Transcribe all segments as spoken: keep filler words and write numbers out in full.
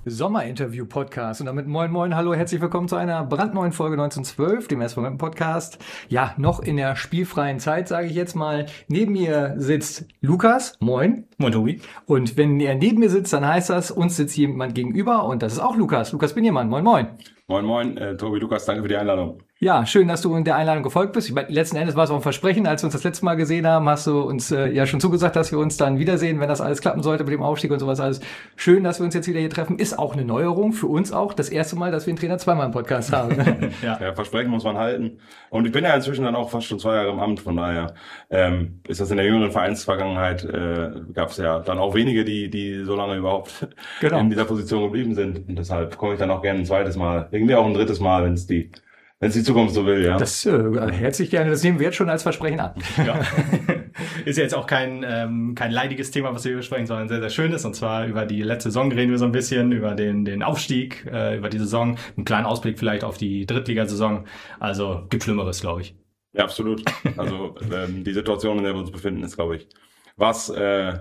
Sommerinterview-Podcast. Und damit moin moin, hallo, herzlich willkommen zu einer brandneuen Folge neunzehnhundertzwölf, dem S V M-Podcast. Ja, noch in der spielfreien Zeit, sage ich jetzt mal. Neben mir sitzt Lukas, moin. Moin, Tobi. Und wenn er neben mir sitzt, dann heißt das, uns sitzt jemand gegenüber und das ist auch Lukas. Lukas Binjemann, moin moin. Moin moin, äh, Tobi, Lukas, danke für die Einladung. Ja, schön, dass du in der Einladung gefolgt bist. Ich meine, letzten Endes war es auch ein Versprechen. Als wir uns das letzte Mal gesehen haben, hast du uns äh, ja schon zugesagt, dass wir uns dann wiedersehen, wenn das alles klappen sollte mit dem Aufstieg und sowas alles. Schön, dass wir uns jetzt wieder hier treffen. Ist auch eine Neuerung für uns auch. Das erste Mal, dass wir einen Trainer zweimal im Podcast haben. ja. ja, Versprechen muss man halten. Und ich bin ja inzwischen dann auch fast schon zwei Jahre im Amt. Von daher ähm, ist das in der jüngeren Vereinsvergangenheit, äh, gab es ja dann auch wenige, die die so lange überhaupt genau. in dieser Position geblieben sind. Und deshalb komme ich dann auch gerne ein zweites Mal, irgendwie auch ein drittes Mal, wenn es die Wenn es die Zukunft so will, ja. Das äh, herzlich gerne. Das nehmen wir jetzt schon als Versprechen an. Ja. Ist ja jetzt auch kein ähm, kein leidiges Thema, was wir besprechen, sondern sehr, sehr schönes. Und zwar über die letzte Saison reden wir so ein bisschen, über den den Aufstieg, äh, über die Saison. Einen kleinen Ausblick vielleicht auf die Drittligasaison. Also gibt Schlimmeres, glaube ich. Ja, absolut. Also ähm, die Situation, in der wir uns befinden, ist, glaube ich, was, äh,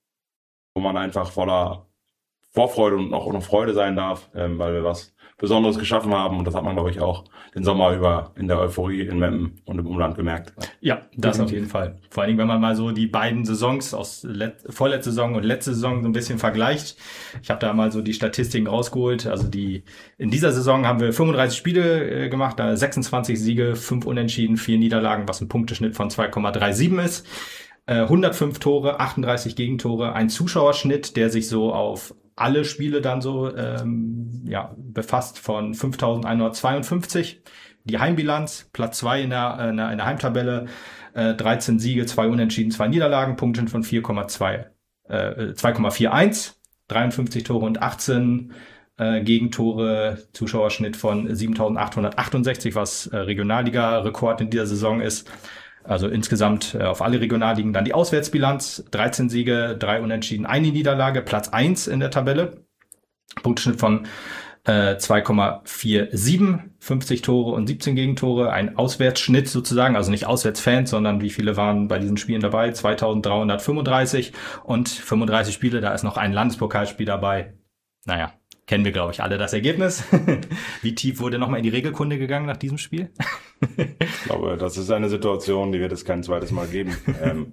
wo man einfach voller Vorfreude und auch noch Freude sein darf, ähm, weil wir was Besonderes geschaffen haben. Und das hat man, glaube ich, auch den Sommer über in der Euphorie in Meppen und im Umland gemerkt. Ja, das auf jeden Fall. Vor allen Dingen, wenn man mal so die beiden Saisons aus Let- vorletzte Saison und letzte Saison so ein bisschen vergleicht. Ich habe da mal so die Statistiken rausgeholt. Also die in dieser Saison haben wir fünfunddreißig Spiele äh, gemacht, da sechsundzwanzig Siege, fünf Unentschieden, vier Niederlagen, was ein Punkteschnitt von zwei Komma siebenunddreißig ist. Äh, hundertfünf Tore, achtunddreißig Gegentore, ein Zuschauerschnitt, der sich so auf alle Spiele dann so ähm, ja befasst von fünftausendeinhundertzweiundfünfzig. Die Heimbilanz, Platz zwei in der, in der, in der Heimtabelle, äh, dreizehn Siege, zwei Unentschieden, zwei Niederlagen, Punkte von vier Komma zwei, äh, zwei Komma einundvierzig, dreiundfünfzig Tore und achtzehn äh, Gegentore, Zuschauerschnitt von siebentausendachthundertachtundsechzig, was äh, Regionalliga-Rekord in dieser Saison ist. Also insgesamt äh, auf alle Regionalligen. Dann die Auswärtsbilanz, dreizehn Siege, drei Unentschieden, eine Niederlage, Platz eins in der Tabelle. Punkteschnitt von äh, zwei Komma siebenundvierzig, fünfzig Tore und siebzehn Gegentore. Ein Auswärtsschnitt sozusagen, also nicht Auswärtsfans, sondern wie viele waren bei diesen Spielen dabei? zweitausenddreihundertfünfunddreißig und fünfunddreißig Spiele, da ist noch ein Landespokalspiel dabei. Naja, kennen wir, glaube ich, alle das Ergebnis. Wie tief wurde nochmal in die Regelkunde gegangen nach diesem Spiel? Ich glaube, das ist eine Situation, die wird es kein zweites Mal geben. ähm,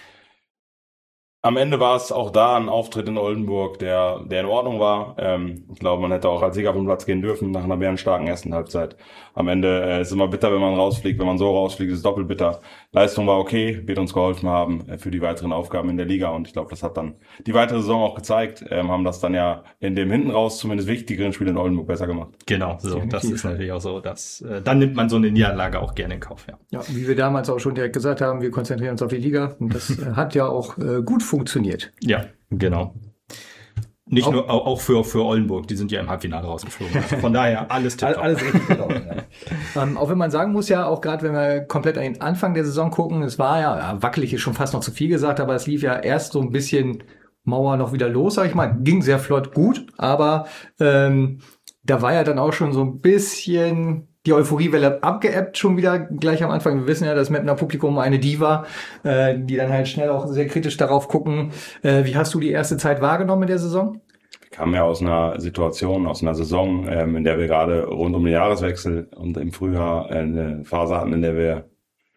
am Ende war es auch da ein Auftritt in Oldenburg, der der in Ordnung war. Ähm, ich glaube, man hätte auch als Sieger vom Platz gehen dürfen nach einer bärenstarken ersten Halbzeit. Am Ende äh, ist es immer bitter, wenn man rausfliegt. Wenn man so rausfliegt, ist es doppelt bitter. Leistung war okay, wird uns geholfen haben äh, für die weiteren Aufgaben in der Liga. Und ich glaube, das hat dann die weitere Saison auch gezeigt. Ähm, haben das dann ja in dem hinten raus zumindest wichtigeren Spiel in Oldenburg besser gemacht. Genau, so. Das ist natürlich auch so. Dass, äh, dann nimmt man so eine Niederlage auch gerne in Kauf. Ja. Ja, wie wir damals auch schon direkt gesagt haben, wir konzentrieren uns auf die Liga. Und das äh, hat ja auch äh, gut funktioniert. Ja, genau. Nicht auch, nur, auch, auch für, für Oldenburg, die sind ja im Halbfinale rausgeflogen. Also von daher alles tipptopp. Alles richtig gelaufen, ja. ähm, auch wenn man sagen muss, ja, auch gerade wenn wir komplett an den Anfang der Saison gucken, es war ja, ja, wackelig ist schon fast noch zu viel gesagt, aber es lief ja erst so ein bisschen Mauer noch wieder los, sag ich mal. Ging sehr flott gut, aber ähm, da war ja dann auch schon so ein bisschen die Euphoriewelle abgeebbt schon wieder gleich am Anfang. Wir wissen ja, das Mapner Publikum eine Diva, äh, die dann halt schnell auch sehr kritisch darauf gucken. Äh, wie hast du die erste Zeit wahrgenommen in der Saison? Wir kamen ja aus einer Situation, aus einer Saison, ähm, in der wir gerade rund um den Jahreswechsel und im Frühjahr eine Phase hatten, in der wir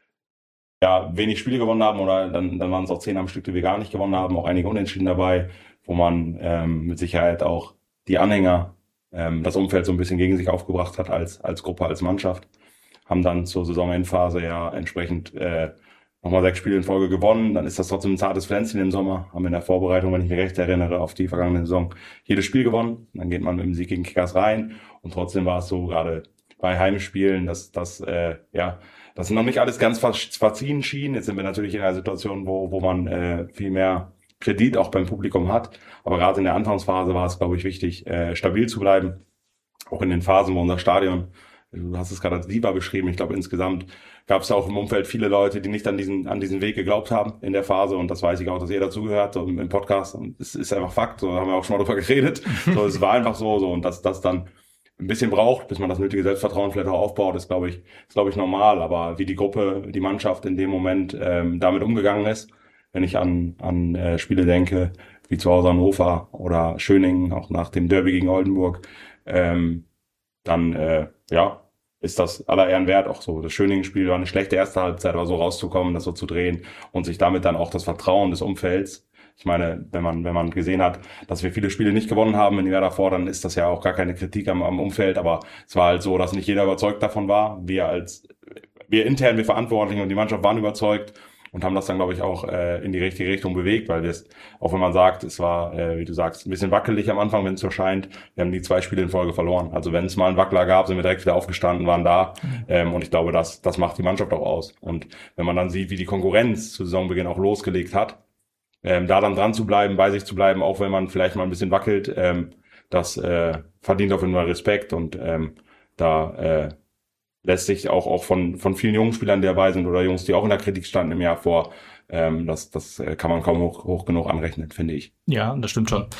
ja wenig Spiele gewonnen haben oder dann, dann waren es auch zehn am Stück, die wir gar nicht gewonnen haben, auch einige Unentschieden dabei, wo man ähm, mit Sicherheit auch die Anhänger das Umfeld so ein bisschen gegen sich aufgebracht hat als als Gruppe, als Mannschaft. Haben dann zur Saisonendphase ja entsprechend äh, nochmal sechs Spiele in Folge gewonnen. Dann ist das trotzdem ein zartes Pflänzchen im Sommer. Haben in der Vorbereitung, wenn ich mich recht erinnere, auf die vergangene Saison jedes Spiel gewonnen. Dann geht man mit dem Sieg gegen Kickers rein. Und trotzdem war es so, gerade bei Heimspielen, dass das äh, ja, dass noch nicht alles ganz verziehen schien. Jetzt sind wir natürlich in einer Situation, wo wo man äh, viel mehr Kredit auch beim Publikum hat. Aber gerade in der Anfangsphase war es, glaube ich, wichtig, äh, stabil zu bleiben. Auch in den Phasen, wo unser Stadion, du hast es gerade als Diva beschrieben, ich glaube, insgesamt gab es ja auch im Umfeld viele Leute, die nicht an diesen an diesen Weg geglaubt haben in der Phase. Und das weiß ich auch, dass ihr dazugehört, so im Podcast. Und es ist einfach Fakt, so haben wir auch schon mal drüber geredet. So, es war einfach so, so. Und dass das dann ein bisschen braucht, bis man das nötige Selbstvertrauen vielleicht auch aufbaut, ist, glaube ich, ist, glaube ich, normal. Aber wie die Gruppe, die Mannschaft in dem Moment ähm, damit umgegangen ist, wenn ich an an äh, Spiele denke, wie zu Hause Hannover oder Schöningen, auch nach dem Derby gegen Oldenburg, ähm, dann äh, ja, ist das aller Ehren wert. Auch so das Schöningen-Spiel war eine schlechte erste Halbzeit, aber so rauszukommen, das so zu drehen und sich damit dann auch das Vertrauen des Umfelds. Ich meine, wenn man wenn man gesehen hat, dass wir viele Spiele nicht gewonnen haben in Jahr davor, dann ist das ja auch gar keine Kritik am, am Umfeld. Aber es war halt so, dass nicht jeder überzeugt davon war. Wir als wir intern, wir Verantwortlichen und die Mannschaft waren überzeugt und haben das dann, glaube ich, auch äh, in die richtige Richtung bewegt, weil wir es, auch wenn man sagt, es war, äh, wie du sagst, ein bisschen wackelig am Anfang, wenn es so scheint, wir haben die zwei Spiele in Folge verloren. Also wenn es mal einen Wackler gab, sind wir direkt wieder aufgestanden, waren da ähm, und ich glaube, das das macht die Mannschaft auch aus. Und wenn man dann sieht, wie die Konkurrenz zu Saisonbeginn auch losgelegt hat, ähm, da dann dran zu bleiben, bei sich zu bleiben, auch wenn man vielleicht mal ein bisschen wackelt, ähm, das äh, verdient auf jeden Fall Respekt und ähm, da äh, lässt sich auch auch von von vielen jungen Spielern, die dabei sind oder Jungs, die auch in der Kritik standen im Jahr vor, ähm, das das kann man kaum hoch, hoch genug anrechnen, finde ich. Ja, das stimmt schon.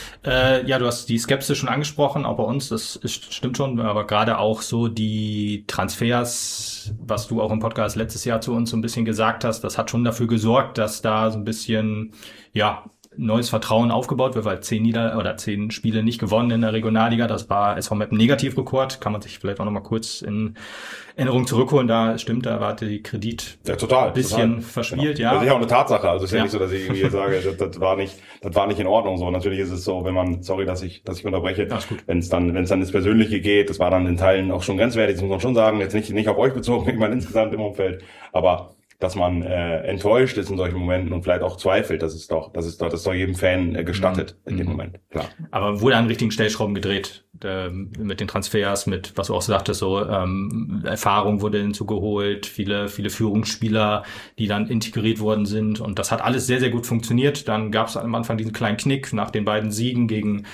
Äh, ja, du hast die Skepsis schon angesprochen, auch bei uns, das ist, stimmt schon, aber gerade auch so die Transfers, was du auch im Podcast letztes Jahr zu uns so ein bisschen gesagt hast, das hat schon dafür gesorgt, dass da so ein bisschen, ja, neues Vertrauen aufgebaut wird, weil zehn Nieder- oder zehn Spiele nicht gewonnen in der Regionalliga. Das war S V Meppen Negativrekord. Kann man sich vielleicht auch noch mal kurz in Erinnerung zurückholen. Da stimmt, da war der Kredit ja, total, ein bisschen total. verspielt. Genau. Ja, das ist ja auch eine Tatsache. Also es ist ja, ja nicht so, dass ich irgendwie sage, das, das war nicht, das war nicht in Ordnung. So natürlich ist es so, wenn man, sorry, dass ich, dass ich unterbreche, wenn es dann, wenn es dann ins Persönliche geht, das war dann in Teilen auch schon grenzwertig, das muss man schon sagen. Jetzt nicht, nicht auf euch bezogen, ich meine insgesamt im Umfeld, aber dass man äh, enttäuscht ist in solchen Momenten und vielleicht auch zweifelt, das ist doch, das ist doch, das ist doch jedem Fan äh, gestattet mhm. in dem Moment, klar. Aber wurde an richtigen Stellschrauben gedreht, äh, mit den Transfers, mit, was du auch sagtest, so ähm, Erfahrung wurde hinzugeholt, viele, viele Führungsspieler, die dann integriert worden sind und das hat alles sehr, sehr gut funktioniert. Dann gab es am Anfang diesen kleinen Knick nach den beiden Siegen gegen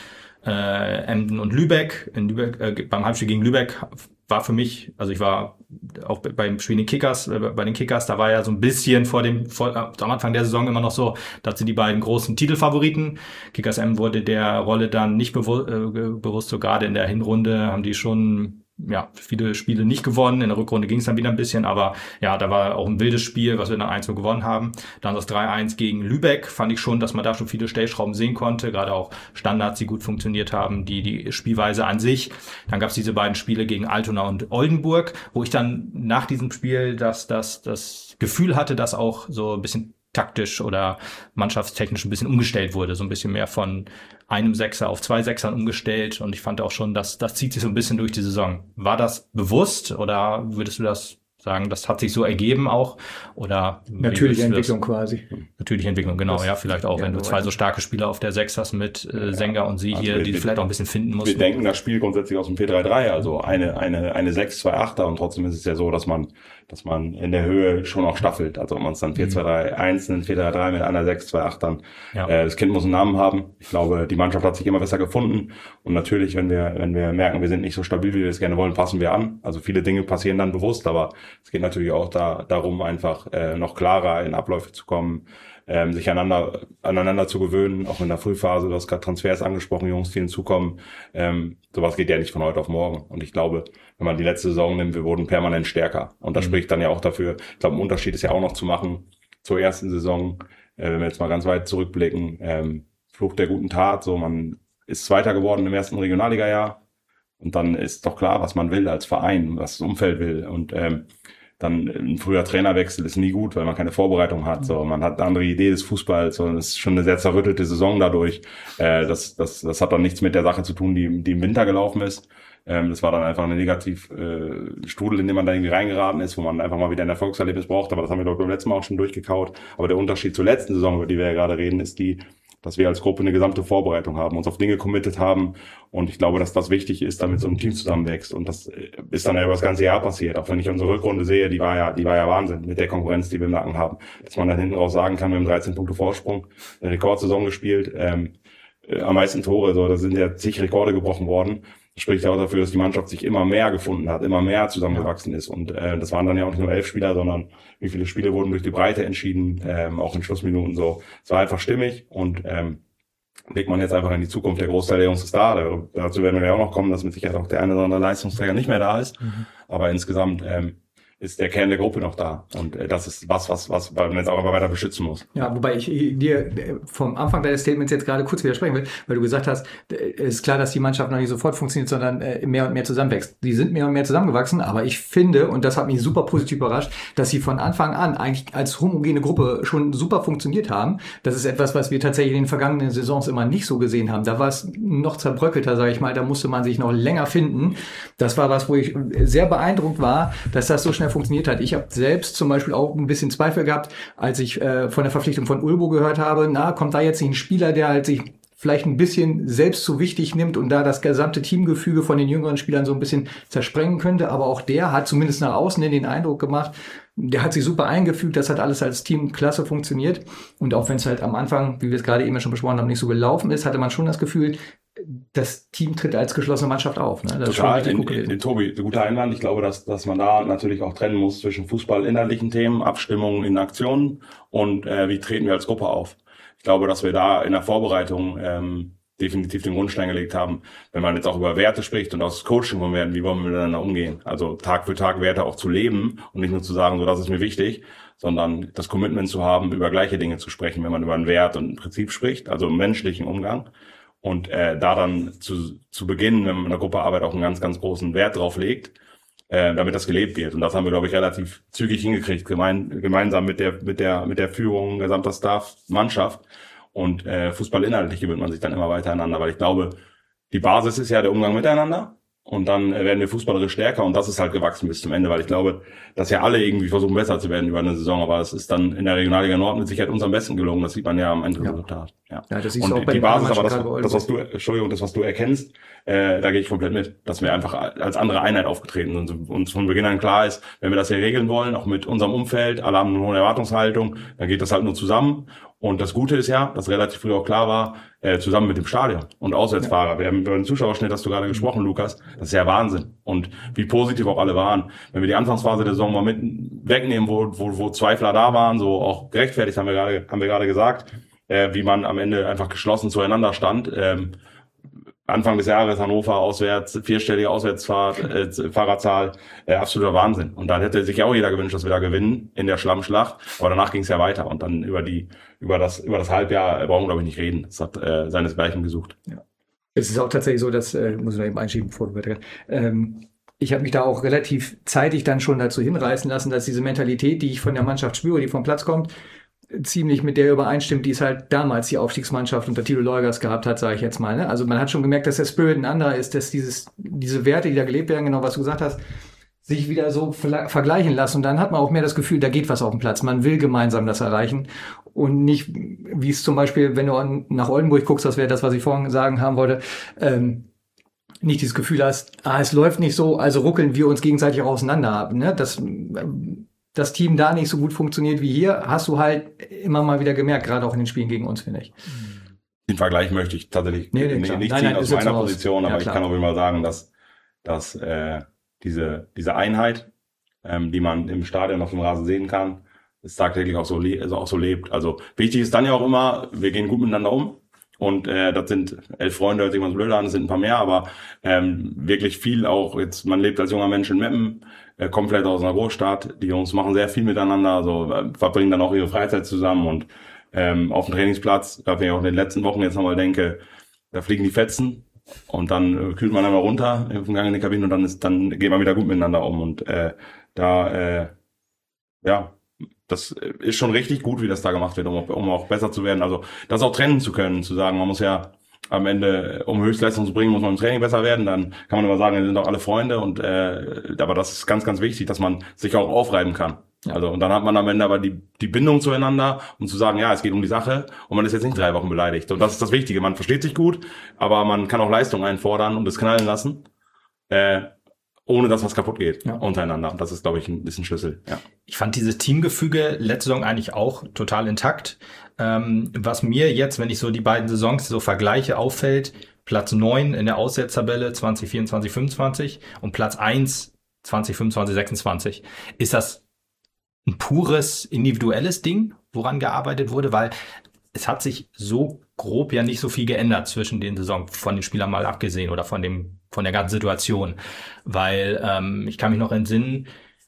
äh, Emden und Lübeck. In Lübeck äh, beim Heimspiel gegen Lübeck war für mich, also ich war auch beim Spiel den Kickers, äh, bei den Kickers, da war ja so ein bisschen vor dem, vor, äh, am Anfang der Saison immer noch so, das sind die beiden großen Titelfavoriten. Kickers M wurde der Rolle dann nicht bewu- äh, bewusst, so gerade in der Hinrunde haben die schon ja viele Spiele nicht gewonnen. In der Rückrunde ging es dann wieder ein bisschen, aber ja, da war auch ein wildes Spiel, was wir dann eins null gewonnen haben. Dann das drei eins gegen Lübeck, fand ich schon, dass man da schon viele Stellschrauben sehen konnte, gerade auch Standards, die gut funktioniert haben, die die Spielweise an sich. Dann gab es diese beiden Spiele gegen Altona und Oldenburg, wo ich dann nach diesem Spiel das, das, das Gefühl hatte, dass auch so ein bisschen taktisch oder mannschaftstechnisch ein bisschen umgestellt wurde, so ein bisschen mehr von einem Sechser auf zwei Sechsern umgestellt und ich fand auch schon, dass das zieht sich so ein bisschen durch die Saison. War das bewusst oder würdest du das sagen, das hat sich so ergeben auch oder natürliche Entwicklung quasi. Natürliche Entwicklung, genau, das, ja, vielleicht auch, ja, wenn du zwei so starke Spieler auf der Sechs hast mit äh, ja, Sänger und sie also hier, wir, die wir, vielleicht auch ein bisschen finden mussten. Wir denken das Spiel grundsätzlich aus dem vier drei drei, also eine eine eine sechs zwei achter und trotzdem ist es ja so, dass man dass man in der Höhe schon auch staffelt, also wenn man es dann vier zwei drei eins nennt, vier drei drei mit einer sechs zwei acht dann. Ja. Äh, das Kind muss einen Namen haben. Ich glaube, die Mannschaft hat sich immer besser gefunden und natürlich, wenn wir wenn wir merken, wir sind nicht so stabil, wie wir es gerne wollen, passen wir an. Also viele Dinge passieren dann bewusst, aber es geht natürlich auch da darum, einfach äh, noch klarer in Abläufe zu kommen, ähm, sich aneinander, aneinander zu gewöhnen, auch in der Frühphase. Du hast gerade Transfers angesprochen, Jungs, die hinzukommen. Ähm, sowas geht ja nicht von heute auf morgen. Und ich glaube, wenn man die letzte Saison nimmt, wir wurden permanent stärker. Und das mhm. spricht dann ja auch dafür. Ich glaube, ein Unterschied ist ja auch noch zu machen zur ersten Saison. Äh, wenn wir jetzt mal ganz weit zurückblicken, ähm, Fluch der guten Tat, so man ist Zweiter geworden im ersten Regionalliga-Jahr. Und dann ist doch klar, was man will als Verein, was das Umfeld will. Und ähm, dann ein früher Trainerwechsel ist nie gut, weil man keine Vorbereitung hat. So, man hat eine andere Idee des Fußballs und es ist schon eine sehr zerrüttelte Saison dadurch. Äh, das, das, das hat dann nichts mit der Sache zu tun, die, die im Winter gelaufen ist. Ähm, das war dann einfach eine Negativ-Strudel, äh, in den man da irgendwie reingeraten ist, wo man einfach mal wieder ein Erfolgserlebnis braucht. Aber das haben wir, glaube ich, beim letzten Mal auch schon durchgekaut. Aber der Unterschied zur letzten Saison, über die wir ja gerade reden, ist die, dass wir als Gruppe eine gesamte Vorbereitung haben, uns auf Dinge committed haben. Und ich glaube, dass das wichtig ist, damit so ein Team zusammenwächst. Und das ist dann ja über das ganze Jahr passiert. Auch wenn ich unsere Rückrunde sehe, die war ja, die war ja Wahnsinn mit der Konkurrenz, die wir im Nacken haben. Dass man dann hinten raus sagen kann, wir haben dreizehn Punkte Vorsprung, eine Rekordsaison gespielt, ähm, äh, am meisten Tore, so, da sind ja zig Rekorde gebrochen worden. Das spricht ja auch dafür, dass die Mannschaft sich immer mehr gefunden hat, immer mehr zusammengewachsen ist. Und äh, das waren dann ja auch nicht nur elf Spieler, sondern wie viele Spiele wurden durch die Breite entschieden, ähm, auch in Schlussminuten so. Es war einfach stimmig und ähm, blickt man jetzt einfach in die Zukunft. Der Großteil der Jungs ist da. Dazu werden wir ja auch noch kommen, dass mit Sicherheit auch der eine oder andere Leistungsträger nicht mehr da ist. Mhm. Aber insgesamt ähm, ist der Kern der Gruppe noch da. Und äh, das ist was, was, was man jetzt auch immer weiter beschützen muss. Ja, wobei ich dir vom Anfang deines Statements jetzt gerade kurz widersprechen will, weil du gesagt hast, es ist klar, dass die Mannschaft noch nicht sofort funktioniert, sondern äh, mehr und mehr zusammenwächst. Die sind mehr und mehr zusammengewachsen, aber ich finde, und das hat mich super positiv überrascht, dass sie von Anfang an eigentlich als homogene Gruppe schon super funktioniert haben. Das ist etwas, was wir tatsächlich in den vergangenen Saisons immer nicht so gesehen haben. Da war es noch zerbröckelter, sage ich mal, da musste man sich noch länger finden. Das war was, wo ich sehr beeindruckt war, dass das so schnell funktioniert hat. Ich habe selbst zum Beispiel auch ein bisschen Zweifel gehabt, als ich äh, von der Verpflichtung von Ulbo gehört habe, na, kommt da jetzt nicht ein Spieler, der halt sich vielleicht ein bisschen selbst zu wichtig nimmt und da das gesamte Teamgefüge von den jüngeren Spielern so ein bisschen zersprengen könnte. Aber auch der hat zumindest nach außen den Eindruck gemacht, der hat sich super eingefügt, das hat alles als Team klasse funktioniert. Und auch wenn es halt am Anfang, wie wir es gerade eben schon besprochen haben, nicht so gelaufen ist, hatte man schon das Gefühl, das Team tritt als geschlossene Mannschaft auf. Ne? Das Total, ist schon in, in, in, Tobi, guter Einwand. Ich glaube, dass, dass man da natürlich auch trennen muss zwischen fußballinhaltlichen Themen, Abstimmungen in Aktionen und äh, wie treten wir als Gruppe auf. Ich glaube, dass wir da in der Vorbereitung ähm, definitiv den Grundstein gelegt haben, wenn man jetzt auch über Werte spricht und aus Coaching von Werten, wie wollen wir miteinander umgehen? Also Tag für Tag Werte auch zu leben und nicht nur zu sagen, so das ist mir wichtig, sondern das Commitment zu haben, über gleiche Dinge zu sprechen, wenn man über einen Wert und ein Prinzip spricht, also im menschlichen Umgang. Und äh, da dann zu, zu beginnen, wenn man in der Gruppe Arbeit auch einen ganz, ganz großen Wert drauf legt, äh, damit das gelebt wird. Und das haben wir, glaube ich, relativ zügig hingekriegt, gemein, gemeinsam mit der mit der mit der Führung, gesamter Staff, Mannschaft. Und äh, Fußballinhaltlich gewöhnt man sich dann immer weiter aneinander, weil ich glaube, die Basis ist ja der Umgang miteinander. Und dann äh, werden wir fußballerisch stärker und das ist halt gewachsen bis zum Ende, weil ich glaube, dass ja alle irgendwie versuchen, besser zu werden über eine Saison, aber es ist dann in der Regionalliga Nord mit Sicherheit uns am besten gelungen, das sieht man ja am Endresultat. Ja, ja das ist und auch bei die Basis, aber das, das, das, was du, Entschuldigung, das, was du erkennst, äh, da gehe ich komplett mit, dass wir einfach als andere Einheit aufgetreten sind und uns von Beginn an klar ist, wenn wir das hier regeln wollen, auch mit unserem Umfeld, alle haben eine hohe Erwartungshaltung, dann geht das halt nur zusammen. Und das Gute ist ja, dass relativ früh auch klar war, äh, zusammen mit dem Stadion und Auswärtsfahrer. Ja. Wir haben über den Zuschauerschnitt, hast du gerade gesprochen, Lukas, das ist ja Wahnsinn. Und wie positiv auch alle waren. Wenn wir die Anfangsphase der Saison mal mit wegnehmen, wo, wo, wo Zweifler da waren, so auch gerechtfertigt, haben wir gerade, haben wir gerade gesagt, äh, wie man am Ende einfach geschlossen zueinander stand. Ähm, Anfang des Jahres Hannover auswärts, vierstellige Auswärtsfahrt, äh, Fahrerzahl, äh, absoluter Wahnsinn. Und dann hätte sich ja auch jeder gewünscht, dass wir da gewinnen in der Schlammschlacht. Aber danach ging es ja weiter. Und dann über die, über das, über das Halbjahr brauchen wir, glaube ich, nicht reden. Es hat äh, seinesgleichen gesucht. Ja. Es ist auch tatsächlich so, dass, äh, muss ich noch eben einschieben, bevor du weitergehst, ähm, ich habe mich da auch relativ zeitig dann schon dazu hinreißen lassen, dass diese Mentalität, die ich von der Mannschaft spüre, die vom Platz kommt, ziemlich mit der übereinstimmt, die es halt damals die Aufstiegsmannschaft unter Tilo Leugers gehabt hat, sage ich jetzt mal. Ne? Also man hat schon gemerkt, dass der Spirit ein anderer ist, dass dieses diese Werte, die da gelebt werden, genau was du gesagt hast, sich wieder so vergleichen lassen. Und dann hat man auch mehr das Gefühl, da geht was auf dem Platz. Man will gemeinsam das erreichen und nicht, wie es zum Beispiel, wenn du nach Oldenburg guckst, das wäre das, was ich vorhin sagen haben wollte, ähm, nicht dieses Gefühl hast, ah, es läuft nicht so, also ruckeln wir uns gegenseitig auch auseinander. Ne? Das das Team da nicht so gut funktioniert wie hier, hast du halt immer mal wieder gemerkt, gerade auch in den Spielen gegen uns, finde ich. Den Vergleich möchte ich tatsächlich nee, nee, nicht, nicht nein, ziehen nein, aus meiner Position, ja, aber klar. Ich kann auch immer sagen, dass, dass äh, diese, diese Einheit, ähm, die man im Stadion auf dem Rasen sehen kann, es tagtäglich auch so, le- also auch so lebt. Also wichtig ist dann ja auch immer, wir gehen gut miteinander um. Und äh, das sind elf Freunde, hört sich immer so blöd an, das sind ein paar mehr, aber ähm, wirklich viel auch, jetzt man lebt als junger Mensch in Meppen, äh, kommt vielleicht aus einer Großstadt, die Jungs machen sehr viel miteinander, also äh, verbringen dann auch ihre Freizeit zusammen und ähm, auf dem Trainingsplatz, da wenn ich auch in den letzten Wochen jetzt nochmal denke, da fliegen die Fetzen und dann äh, kühlt man einmal runter im Gang in die Kabine und dann ist dann geht man wieder gut miteinander um und äh, da, äh, ja, das ist schon richtig gut, wie das da gemacht wird, um, um auch besser zu werden. Also das auch trennen zu können, zu sagen, man muss ja am Ende, um Höchstleistung zu bringen, muss man im Training besser werden. Dann kann man immer sagen, wir sind doch alle Freunde. Und äh, aber das ist ganz, ganz wichtig, dass man sich auch aufreiben kann. Ja. Also und dann hat man am Ende aber die die Bindung zueinander, um zu sagen, ja, es geht um die Sache und man ist jetzt nicht drei Wochen beleidigt. Und das ist das Wichtige. Man versteht sich gut, aber man kann auch Leistung einfordern und es knallen lassen. Äh, ohne dass was kaputt geht, ja, untereinander. Und das ist, glaube ich, ein bisschen Schlüssel. Ja. Ich fand dieses Teamgefüge letzte Saison eigentlich auch total intakt. Ähm, was mir jetzt, wenn ich so die beiden Saisons so vergleiche, auffällt, Platz neun in der Auswärtstabelle zwanzig vierundzwanzig fünfundzwanzig und Platz eins zwanzig fünfundzwanzig sechsundzwanzig. Ist das ein pures individuelles Ding, woran gearbeitet wurde? Weil es hat sich so grob ja nicht so viel geändert zwischen den Saisons, von den Spielern mal abgesehen oder von dem von der ganzen Situation. Weil ähm, ich kann mich noch entsinnen,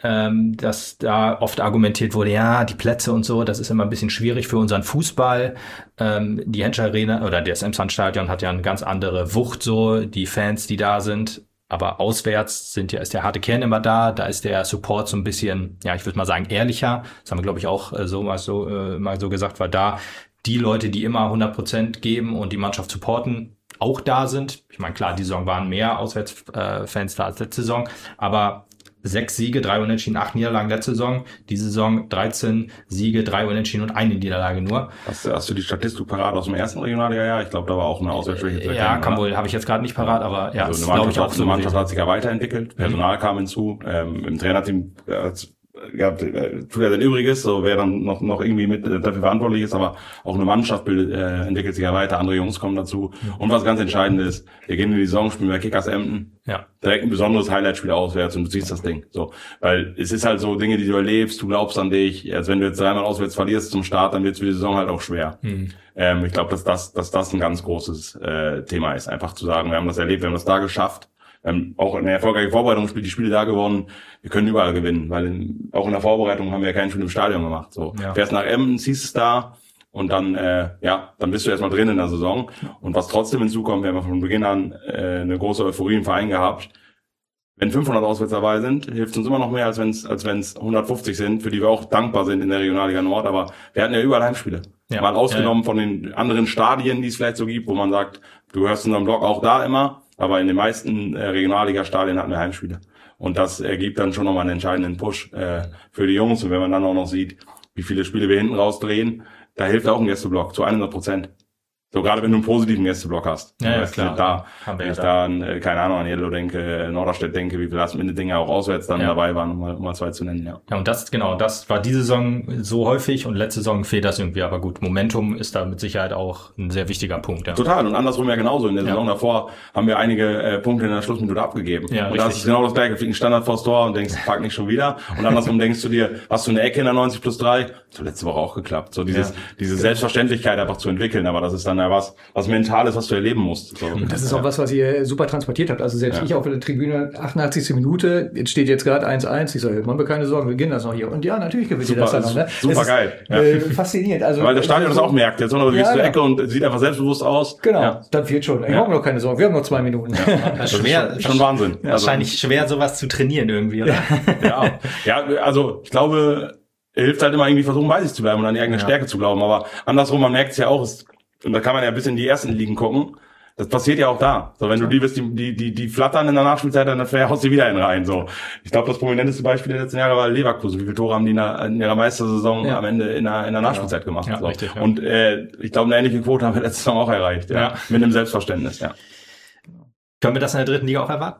ähm, dass da oft argumentiert wurde, ja, die Plätze und so, das ist immer ein bisschen schwierig für unseren Fußball. Ähm, die Henschel Arena oder das Emsland-Stadion hat ja eine ganz andere Wucht, so die Fans, die da sind. Aber auswärts sind ja, ist der harte Kern immer da, da ist der Support so ein bisschen, ja, ich würde mal sagen, ehrlicher. Das haben wir, glaube ich, auch äh, so mal so äh, mal so gesagt, weil da die Leute, die immer hundert Prozent geben und die Mannschaft supporten, auch da sind. Ich meine, klar, die Saison waren mehr Auswärtsfans da als letzte Saison, aber sechs Siege, drei Unentschieden, acht Niederlagen letzte Saison. Diese Saison dreizehn Siege, drei Unentschieden und eine Niederlage nur. Hast, hast du die Statistik parat aus dem ersten Regionalliga-Jahr? Ich glaube, da war auch eine Auswärtsschwäche zu erkennen. Ja, kann wohl, habe ich jetzt gerade nicht parat, aber ja, also das eine glaube ich auch hat, so. Eine Mannschaft hat sich ja weiterentwickelt, Personal mhm. kam hinzu, ähm, im Trainerteam äh, ja, tut ja sein Übriges, so wer dann noch noch irgendwie mit äh, dafür verantwortlich ist, aber auch eine Mannschaft bildet, äh, entwickelt sich ja weiter, andere Jungs kommen dazu. Mhm. Und was ganz entscheidend ist, wir gehen in die Saison, spielen bei Kickers Emden, ja. direkt ein besonderes Highlight-Spiel auswärts und du siehst das Ding. So, weil es ist halt so Dinge, die du erlebst, du glaubst an dich, als wenn du jetzt dreimal auswärts verlierst zum Start, dann wird es für die Saison halt auch schwer. Mhm. Ähm, ich glaube, dass das dass das ein ganz großes äh, Thema ist, einfach zu sagen, wir haben das erlebt, wir haben das da geschafft. Ähm, auch in der erfolgreichen Vorbereitung spielt die Spiele da gewonnen. Wir können überall gewinnen, weil in, auch in der Vorbereitung haben wir ja kein Spiel im Stadion gemacht. So, ja. Fährst nach Emden, ziehst es da und dann, äh, ja, dann bist du erstmal drin in der Saison. Und was trotzdem hinzukommt, wir haben von Beginn an äh, eine große Euphorie im Verein gehabt. Wenn fünfhundert Auswärts dabei sind, hilft uns immer noch mehr, als wenn es als wenn es hundertfünfzig sind, für die wir auch dankbar sind in der Regionalliga Nord. Aber wir hatten ja überall Heimspiele. Ja. Mal ausgenommen ja, ja. von den anderen Stadien, die es vielleicht so gibt, wo man sagt, du hörst in unserem Blog auch da immer. Aber in den meisten äh, Regionalliga-Stadien hatten wir Heimspiele. Und das ergibt dann schon nochmal einen entscheidenden Push äh, für die Jungs. Und wenn man dann auch noch sieht, wie viele Spiele wir hinten rausdrehen, da hilft auch ein Gästeblock zu hundert Prozent. So, gerade wenn du einen positiven Gästeblock hast. Ja, ja klar. Da, wenn ich da, an, keine Ahnung, an Yellow denke, Norderstedt denke, wie viele Last-Minute-Dinge auch auswärts dann ja. dabei waren, um mal, um mal zwei zu nennen, ja. Ja, und das, genau, das war diese Saison so häufig und letzte Saison fehlt das irgendwie. Aber gut, Momentum ist da mit Sicherheit auch ein sehr wichtiger Punkt, ja. Total. Und andersrum ja genauso. In der Saison ja. davor haben wir einige äh, Punkte in der Schlussminute abgegeben. Ja, und das ist genau das Gleiche. Fliegt ein Standard vors Tor und denkst, fuck, nicht schon wieder. Und andersrum denkst du dir, hast du eine Ecke in der neunzig plus drei? Das hat letzte Woche auch geklappt. So dieses, ja. diese Selbstverständlichkeit einfach zu entwickeln. Aber das ist dann ja was, was Mentales, was du erleben musst. So. Das ist auch was, was ihr super transportiert habt. Also selbst ja. ich auf der Tribüne, achtundachtzigste Minute, jetzt steht jetzt gerade eins eins. Ich sage, machen wir keine Sorgen, wir gewinnen das noch hier. Und ja, natürlich gewinnt ihr das dann noch. Ne? Super ist, geil. Ja. Äh, faszinierend. Also, weil das Stadion das auch merkt. Jetzt sondern du gehst ja, zur Ecke und sieht einfach selbstbewusst aus. Genau, ja. das wird schon. Ich ja. habe noch keine Sorgen. Wir haben noch zwei Minuten. Ja. Das ist schwer, schon, schon Wahnsinn. Ja, wahrscheinlich also, schwer, sowas zu trainieren irgendwie, oder? ja. ja, also ich glaube, hilft halt immer irgendwie versuchen, bei sich zu bleiben und an die eigene ja. Stärke zu glauben. Aber andersrum, man merkt es ja auch, es, und da kann man ja bis in die ersten Ligen gucken. Das passiert ja auch da. So, wenn du die bist, die, die, die, die flattern in der Nachspielzeit, dann haust du wieder in rein, so. Ich glaube, das prominenteste Beispiel der letzten Jahre war Leverkusen. Wie viele Tore haben die in, der, in ihrer Meistersaison ja. am Ende in der, in der Nachspielzeit ja. gemacht? Ja, so. richtig, ja. Und, äh, ich glaube, eine ähnliche Quote haben wir letzte Saison auch erreicht, ja. ja. Mit einem Selbstverständnis, ja. Können wir das in der dritten Liga auch erwarten?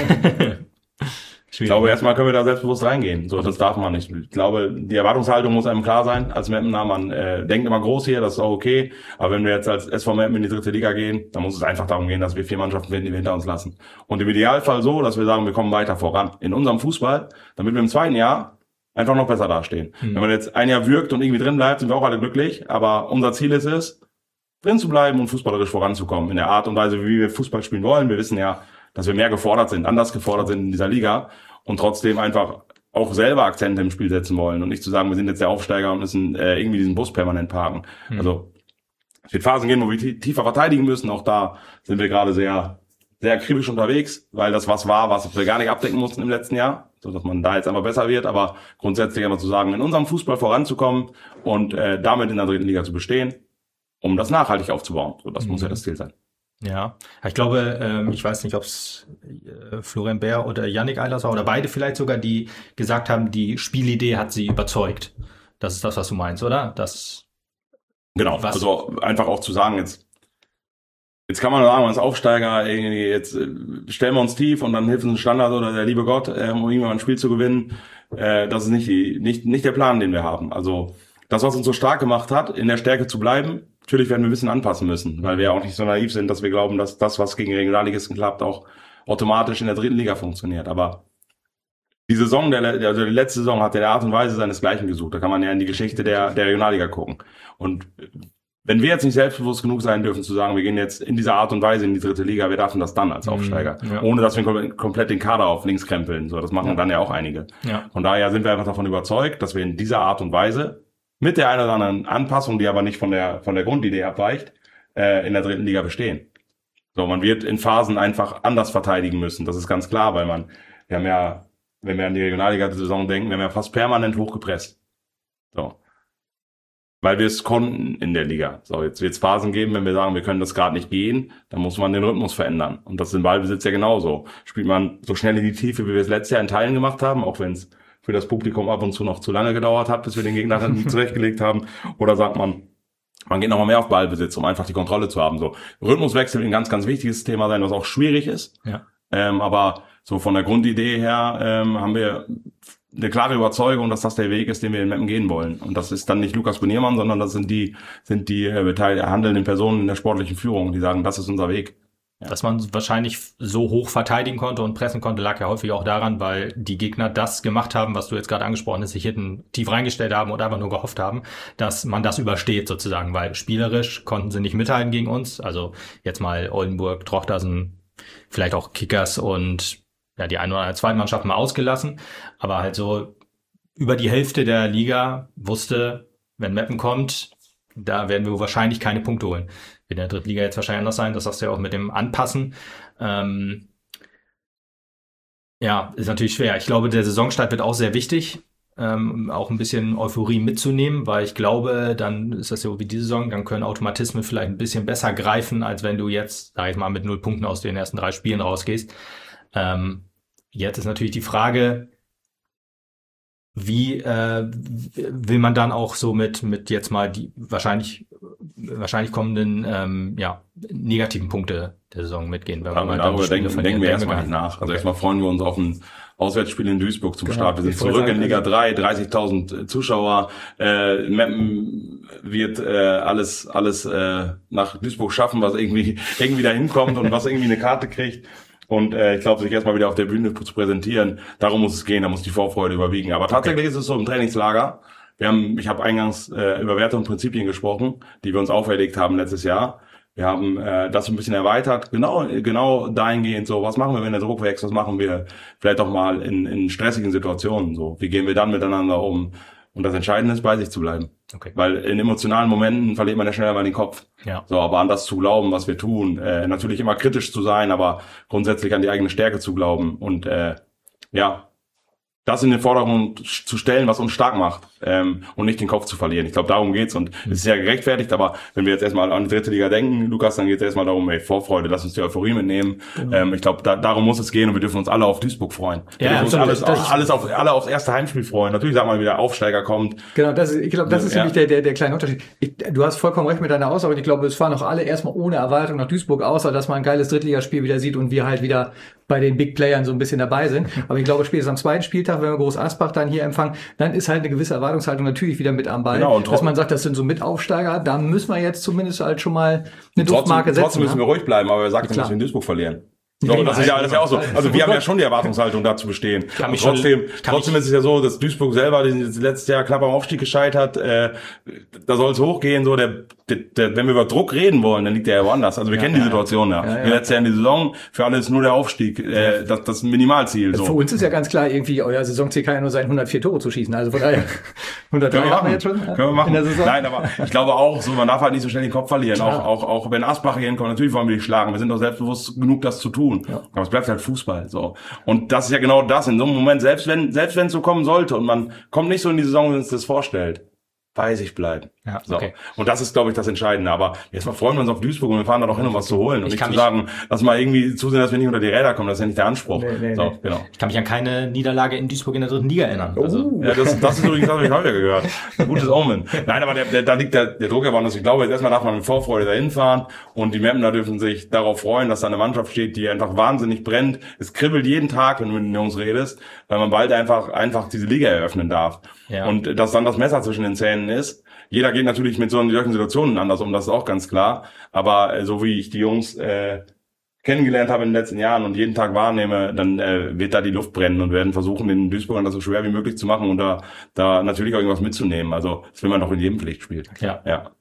Ich glaube, erstmal können wir da selbstbewusst reingehen. So, das darf man nicht. Ich glaube, die Erwartungshaltung muss einem klar sein. Als Mappener, man äh, denkt immer groß hier, das ist auch okay. Aber wenn wir jetzt als S V Meppen in die dritte Liga gehen, dann muss es einfach darum gehen, dass wir vier Mannschaften finden, die wir hinter uns lassen. Und im Idealfall so, dass wir sagen, wir kommen weiter voran. In unserem Fußball, damit wir im zweiten Jahr einfach noch besser dastehen. Mhm. Wenn man jetzt ein Jahr wirkt und irgendwie drin bleibt, sind wir auch alle glücklich. Aber unser Ziel ist es, drin zu bleiben und fußballerisch voranzukommen. In der Art und Weise, wie wir Fußball spielen wollen. Wir wissen ja, dass wir mehr gefordert sind, anders gefordert sind in dieser Liga und trotzdem einfach auch selber Akzente im Spiel setzen wollen und nicht zu sagen, wir sind jetzt der Aufsteiger und müssen äh, irgendwie diesen Bus permanent parken. Mhm. Also es wird Phasen gehen, wo wir tiefer verteidigen müssen. Auch da sind wir gerade sehr sehr akribisch unterwegs, weil das was war, was wir gar nicht abdecken mussten im letzten Jahr, so dass man da jetzt einfach besser wird. Aber grundsätzlich einfach zu sagen, in unserem Fußball voranzukommen und äh, damit in der dritten Liga zu bestehen, um das nachhaltig aufzubauen. So, das mhm. muss ja das Ziel sein. Ja, ich glaube, ähm, ich weiß nicht, ob es äh, Florian Bär oder Yannick Eilers war oder beide vielleicht sogar, die gesagt haben, die Spielidee hat sie überzeugt. Das ist das, was du meinst, oder? Das genau, was? Also einfach auch zu sagen, jetzt jetzt kann man sagen, als Aufsteiger, irgendwie jetzt äh, stellen wir uns tief und dann hilft uns ein Standard oder der liebe Gott, äh, um irgendwann ein Spiel zu gewinnen. Äh, das ist nicht, die, nicht, nicht der Plan, den wir haben. Also das, was uns so stark gemacht hat, in der Stärke zu bleiben. Natürlich werden wir ein bisschen anpassen müssen, weil wir auch nicht so naiv sind, dass wir glauben, dass das, was gegen Regionalligisten klappt, auch automatisch in der dritten Liga funktioniert. Aber die Saison, der, also die letzte Saison hat der Art und Weise seinesgleichen gesucht. Da kann man ja in die Geschichte der, der Regionalliga gucken. Und wenn wir jetzt nicht selbstbewusst genug sein dürfen, zu sagen, wir gehen jetzt in dieser Art und Weise in die dritte Liga, wir dürfen das dann als Aufsteiger. Ja. Ohne, dass wir kom- komplett den Kader auf links krempeln. So, das machen ja. dann ja auch einige. Ja. Von daher sind wir einfach davon überzeugt, dass wir in dieser Art und Weise, mit der einen oder anderen Anpassung, die aber nicht von der, von der Grundidee abweicht, äh, in der dritten Liga bestehen. So, man wird in Phasen einfach anders verteidigen müssen. Das ist ganz klar, weil man, wir haben ja, wenn wir an die Regionalliga-Saison denken, wir haben ja fast permanent hochgepresst. So. Weil wir es konnten in der Liga. So, jetzt wird es Phasen geben, wenn wir sagen, wir können das gerade nicht gehen, dann muss man den Rhythmus verändern. Und das ist im Ballbesitz ja genauso. Spielt man so schnell in die Tiefe, wie wir es letztes Jahr in Teilen gemacht haben, auch wenn es für das Publikum ab und zu noch zu lange gedauert hat, bis wir den Gegner dann zurechtgelegt haben. Oder sagt man, man geht nochmal mehr auf Ballbesitz, um einfach die Kontrolle zu haben. So, Rhythmuswechsel wird ein ganz, ganz wichtiges Thema sein, was auch schwierig ist. Ja. Ähm, aber so von der Grundidee her ähm, haben wir eine klare Überzeugung, dass das der Weg ist, den wir in Meppen gehen wollen. Und das ist dann nicht Lukas Boniermann, sondern das sind die sind die äh, beteiligten handelnden Personen in der sportlichen Führung, die sagen, das ist unser Weg. Ja. Dass man wahrscheinlich so hoch verteidigen konnte und pressen konnte, lag ja häufig auch daran, weil die Gegner das gemacht haben, was du jetzt gerade angesprochen hast, sich hinten tief reingestellt haben oder einfach nur gehofft haben, dass man das übersteht sozusagen, weil spielerisch konnten sie nicht mithalten gegen uns. Also jetzt mal Oldenburg, Trochtersen, vielleicht auch Kickers und ja, die eine oder andere Zweitmannschaft mal ausgelassen, aber halt so über die Hälfte der Liga wusste, wenn Meppen kommt, da werden wir wahrscheinlich keine Punkte holen. Wird in der dritten Liga jetzt wahrscheinlich anders sein, das sagst du ja auch mit dem Anpassen. Ähm, ja, ist natürlich schwer. Ich glaube, der Saisonstart wird auch sehr wichtig, ähm, auch ein bisschen Euphorie mitzunehmen, weil ich glaube, dann ist das ja wie diese Saison, dann können Automatismen vielleicht ein bisschen besser greifen, als wenn du jetzt, sag ich mal, mit null Punkten aus den ersten drei Spielen rausgehst. Ähm, jetzt ist natürlich die Frage, wie äh, will man dann auch so mit mit jetzt mal die wahrscheinlich wahrscheinlich kommenden ähm, ja negativen Punkte der Saison mitgehen, wenn man mal darüber denken, denken wir erstmal nicht nach. Also okay. Erstmal freuen wir uns auf ein Auswärtsspiel in Duisburg zum genau. Start. Wir sind zurück in Liga drei, dreißigtausend Zuschauer. Äh, Meppen wird äh, alles alles äh, nach Duisburg schaffen, was irgendwie irgendwie da hinkommt und was irgendwie eine Karte kriegt. Und äh, ich glaube, sich erstmal wieder auf der Bühne zu präsentieren, darum muss es gehen, da muss die Vorfreude überwiegen. Aber tatsächlich okay. ist es so im Trainingslager. Wir haben, ich habe eingangs äh, über Werte und Prinzipien gesprochen, die wir uns auferlegt haben letztes Jahr. Wir haben äh, das ein bisschen erweitert, genau genau dahingehend so, was machen wir, wenn der Druck wächst, was machen wir vielleicht auch mal in, in stressigen Situationen, so, wie gehen wir dann miteinander um? Und das Entscheidende ist, bei sich zu bleiben. Okay. Weil in emotionalen Momenten verliert man ja schneller mal den Kopf. Ja. So, aber an das zu glauben, was wir tun, äh, natürlich immer kritisch zu sein, aber grundsätzlich an die eigene Stärke zu glauben und äh, ja, das in den Vordergrund zu stellen, was uns stark macht, ähm, und nicht den Kopf zu verlieren. Ich glaube, darum geht's und es ist ja gerechtfertigt, aber wenn wir jetzt erstmal an die dritte Liga denken, Lukas, dann geht's erstmal darum, ey, Vorfreude, lass uns die Euphorie mitnehmen. Genau. Ähm, ich glaube, da, darum muss es gehen und wir dürfen uns alle auf Duisburg freuen. Wir ja, dürfen uns alles, das, alles auf, alle aufs erste Heimspiel freuen. Natürlich sagen wir, wie der Aufsteiger kommt. Genau, das ist, ich glaube, das ist ja. nämlich der, der, der kleine Unterschied. Ich, du hast vollkommen recht mit deiner Aussage. Ich glaube, es fahren auch alle erstmal ohne Erwartung nach Duisburg, außer dass man ein geiles Drittligaspiel wieder sieht und wir halt wieder bei den Big Playern so ein bisschen dabei sind. Aber ich glaube, spätestens am zweiten Spieltag, wenn wir Groß Asbach dann hier empfangen, dann ist halt eine gewisse Erwartungshaltung natürlich wieder mit am Ball. Genau, und dass man sagt, das sind so Mitaufsteiger, da müssen wir jetzt zumindest halt schon mal eine Duftmarke setzen. Trotzdem müssen wir ruhig bleiben, aber wir sagen nicht, dass wir in Duisburg verlieren. So, nee, das ist ja alles ja auch so. Also wir haben ja schon die Erwartungshaltung, da zu bestehen. Und trotzdem, trotzdem ist es ja so, dass Duisburg selber letztes Jahr knapp am Aufstieg gescheitert. Äh, da soll es hochgehen. So, der, der, der, wenn wir über Druck reden wollen, dann liegt der ja woanders. Also wir ja, kennen ja, die Situation ja. ja, ja. Wir letztes Jahr in die Saison, für alle ist nur der Aufstieg. Äh, das, das ist ein Minimalziel. Also so. Für uns ist ja ganz klar, irgendwie euer Saisonziel kann ja nur sein, hundertvier Tore zu schießen. Also von daher hundertdrei haben wir jetzt schon. Können wir machen. In der Saison. Nein, aber ich glaube auch, so man darf halt nicht so schnell den Kopf verlieren. Auch, auch, auch wenn Asbach hier hinkommt, natürlich wollen wir die schlagen. Wir sind doch selbstbewusst genug, das zu tun. Ja. Aber es bleibt halt Fußball, so. Und das ist ja genau das, in so einem Moment, selbst wenn, selbst wenn es so kommen sollte und man kommt nicht so in die Saison, wie man sich das vorstellt, bei sich bleiben. Ja, so. Okay. Und das ist, glaube ich, das Entscheidende. Aber jetzt mal freuen wir uns auf Duisburg und wir fahren da doch hin, um was zu holen. Und ich nicht zu sagen, lass mal irgendwie zusehen, dass wir nicht unter die Räder kommen. Das ist ja nicht der Anspruch. Nee, nee, so, nee. Genau. Ich kann mich an keine Niederlage in Duisburg in der dritten Liga erinnern. Oh. Also. Ja, das, das ist übrigens, das habe ich häufiger gehört. Ein gutes Omen. Nein, aber der, der, da liegt der, der Druck ja woanders. Ich glaube, jetzt erstmal darf man mit Vorfreude dahin fahren und die Mempner dürfen sich darauf freuen, dass da eine Mannschaft steht, die einfach wahnsinnig brennt. Es kribbelt jeden Tag, wenn du mit den Jungs redest, weil man bald einfach, einfach diese Liga eröffnen darf. Ja. Und dass dann das Messer zwischen den Zähnen ist. Jeder geht natürlich mit solchen Situationen anders um, das ist auch ganz klar. Aber äh, so wie ich die Jungs äh, kennengelernt habe in den letzten Jahren und jeden Tag wahrnehme, dann äh, wird da die Luft brennen und werden versuchen, den Duisburgern das so schwer wie möglich zu machen und da, da natürlich auch irgendwas mitzunehmen. Also das will man doch in jedem Pflichtspiel. Ja. ja.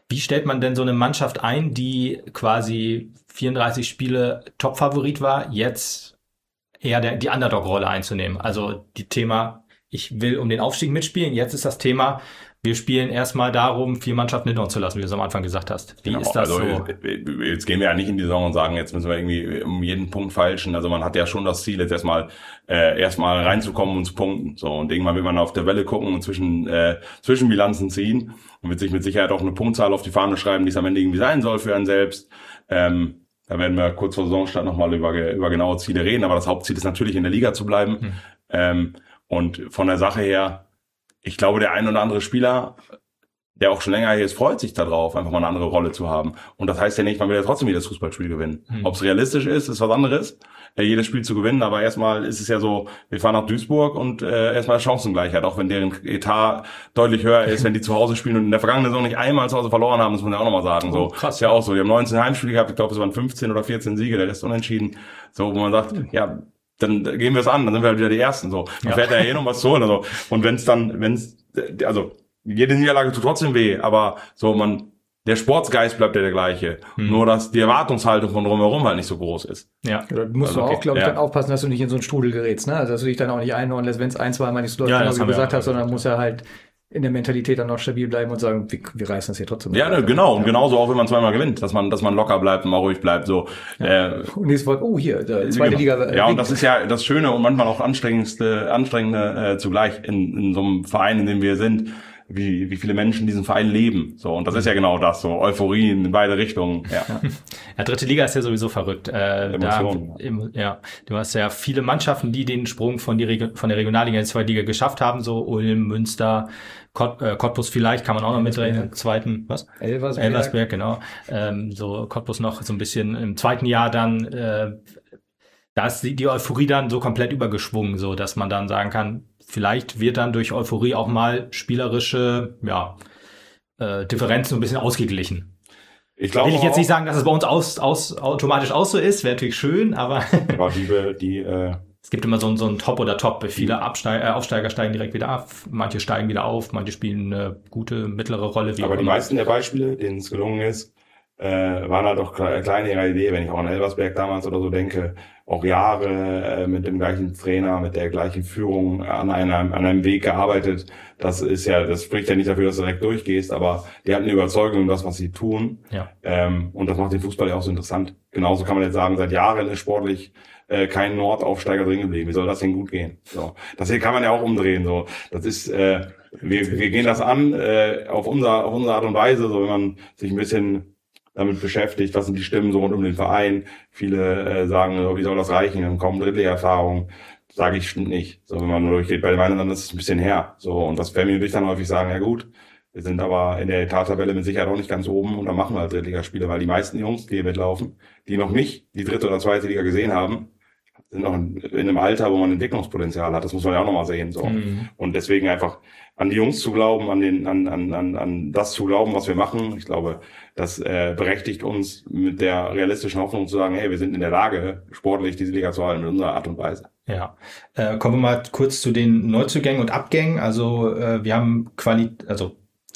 Wie stellt man denn so eine Mannschaft ein, die quasi vierunddreißig Spiele Top-Favorit war, jetzt eher der, die Underdog-Rolle einzunehmen? Also die Thema, ich will um den Aufstieg mitspielen. Jetzt ist das Thema, wir spielen erstmal darum, vier Mannschaften hinter uns zu lassen, wie du es am Anfang gesagt hast. Wie genau, ist das also, so? Jetzt gehen wir ja nicht in die Saison und sagen, jetzt müssen wir irgendwie um jeden Punkt feilschen. Also man hat ja schon das Ziel, jetzt erstmal äh, erstmal reinzukommen und zu punkten. So, und irgendwann will man auf der Welle gucken und zwischen äh, Zwischenbilanzen ziehen und wird sich mit Sicherheit auch eine Punktzahl auf die Fahne schreiben, die es am Ende irgendwie sein soll für einen selbst. Ähm, da werden wir kurz vor Saisonstart nochmal über, über genaue Ziele reden, aber das Hauptziel ist natürlich, in der Liga zu bleiben. Hm. Ähm, und von der Sache her, ich glaube, der ein oder andere Spieler, der auch schon länger hier ist, freut sich darauf, einfach mal eine andere Rolle zu haben. Und das heißt ja nicht, man will ja trotzdem jedes Fußballspiel gewinnen. Hm. Ob es realistisch ist, ist was anderes, äh, jedes Spiel zu gewinnen. Aber erstmal ist es ja so, wir fahren nach Duisburg und äh, erstmal Chancengleichheit, auch wenn deren Etat deutlich höher ist, wenn die zu Hause spielen und in der vergangenen Saison nicht einmal zu Hause verloren haben, muss man ja auch nochmal sagen. So, oh, krass. Ist ja auch so. Die haben neunzehn Heimspiele gehabt, ich glaube, es waren fünfzehn oder vierzehn Siege, der Rest unentschieden. So, wo man sagt, ja, dann gehen wir es an, dann sind wir halt wieder die Ersten. So, man ja. fährt ja eh noch was zu oder so. Und wenn es dann, wenn es, also jede Niederlage tut trotzdem weh, aber so man, der Sportsgeist bleibt ja der gleiche. Hm. Nur, dass die Erwartungshaltung von drumherum halt nicht so groß ist. Ja. Da musst also, du auch, okay. glaube ich, ja. dann aufpassen, dass du nicht in so einen Strudel gerätst, ne? Also, dass du dich dann auch nicht einordnen lässt, wenn es ein, zwei Mal nicht so läuft, ja, genau wie du gesagt hast, gesagt, sondern muss ja halt in der Mentalität dann noch stabil bleiben und sagen, wir, wir reißen das hier trotzdem. Ja, ne, genau. Und genauso auch, wenn man zweimal gewinnt, dass man, dass man locker bleibt und mal ruhig bleibt, so. Ja. Äh, und nächstes Wort, oh, hier, der zweite genau. Liga. Äh, ja, und das ist ja das Schöne und manchmal auch anstrengendste, anstrengende, äh, zugleich in, in so einem Verein, in dem wir sind, wie, wie viele Menschen in diesem Verein leben. So. Und das ist ja genau das, so Euphorie in beide Richtungen. Ja, ja. ja dritte Liga ist ja sowieso verrückt. Äh, Emotionen. Da, im, ja. Du hast ja viele Mannschaften, die den Sprung von, die Reg- von der Regionalliga in die zweite Liga geschafft haben, so Ulm, Münster, Kott, äh, Cottbus vielleicht, kann man auch noch mitrechnen, im zweiten, was? Elversberg. Elversberg, genau. Ähm, so Cottbus noch so ein bisschen im zweiten Jahr dann, äh, da ist die, die Euphorie dann so komplett übergeschwungen, so dass man dann sagen kann, vielleicht wird dann durch Euphorie auch mal spielerische, ja, äh, Differenzen ein bisschen ausgeglichen. Ich glaube Will ich jetzt auch, nicht sagen, dass es bei uns aus, aus, automatisch auch so ist, wäre natürlich schön, aber aber die, die, äh, es gibt immer so ein, so ein Top oder Top. Viele Absteig, äh, Aufsteiger steigen direkt wieder ab, manche steigen wieder auf, manche spielen eine gute, mittlere Rolle. Wie aber auch die immer. meisten der Beispiele, denen es gelungen ist, äh, waren halt auch kleine ihrer Idee, wenn ich auch an Elversberg damals oder so denke, auch Jahre äh, mit dem gleichen Trainer, mit der gleichen Führung an einem, an einem Weg gearbeitet. Das ist ja, das spricht ja nicht dafür, dass du direkt durchgehst, aber die haben eine Überzeugung in das, was sie tun. Ja. Ähm, und das macht den Fußball ja auch so interessant. Genauso kann man jetzt sagen, seit Jahren ist sportlich äh, kein Nordaufsteiger drin geblieben. Wie soll das denn gut gehen? So, das hier kann man ja auch umdrehen. So, das ist, äh, wir, wir gehen das an äh, auf unser, auf unsere Art und Weise. So, wenn man sich ein bisschen damit beschäftigt, was sind die Stimmen so rund um den Verein. Viele äh, sagen, so, wie soll das reichen? Wir haben kaum Drittliga-Erfahrung. Sage ich, stimmt nicht. So, wenn man nur durchgeht bei den anderen, dann ist es ein bisschen her. So, und das werden wir natürlich dann häufig sagen, ja gut, wir sind aber in der Etat-Tabelle mit Sicherheit auch nicht ganz oben und dann machen wir halt Drittligaspiele, weil die meisten Jungs, die hier mitlaufen, die noch nicht die dritte oder zweite Liga gesehen haben, sind noch in, in einem Alter, wo man Entwicklungspotenzial hat. Das muss man ja auch nochmal sehen. So. Mhm. Und deswegen einfach an die Jungs zu glauben, an den, an, an, an, an das zu glauben, was wir machen. Ich glaube, das äh, berechtigt uns mit der realistischen Hoffnung zu sagen, hey, wir sind in der Lage, sportlich diese Liga zu halten mit unserer Art und Weise. Ja, äh, kommen wir mal kurz zu den Neuzugängen und Abgängen. Also äh, wir haben Qualität, also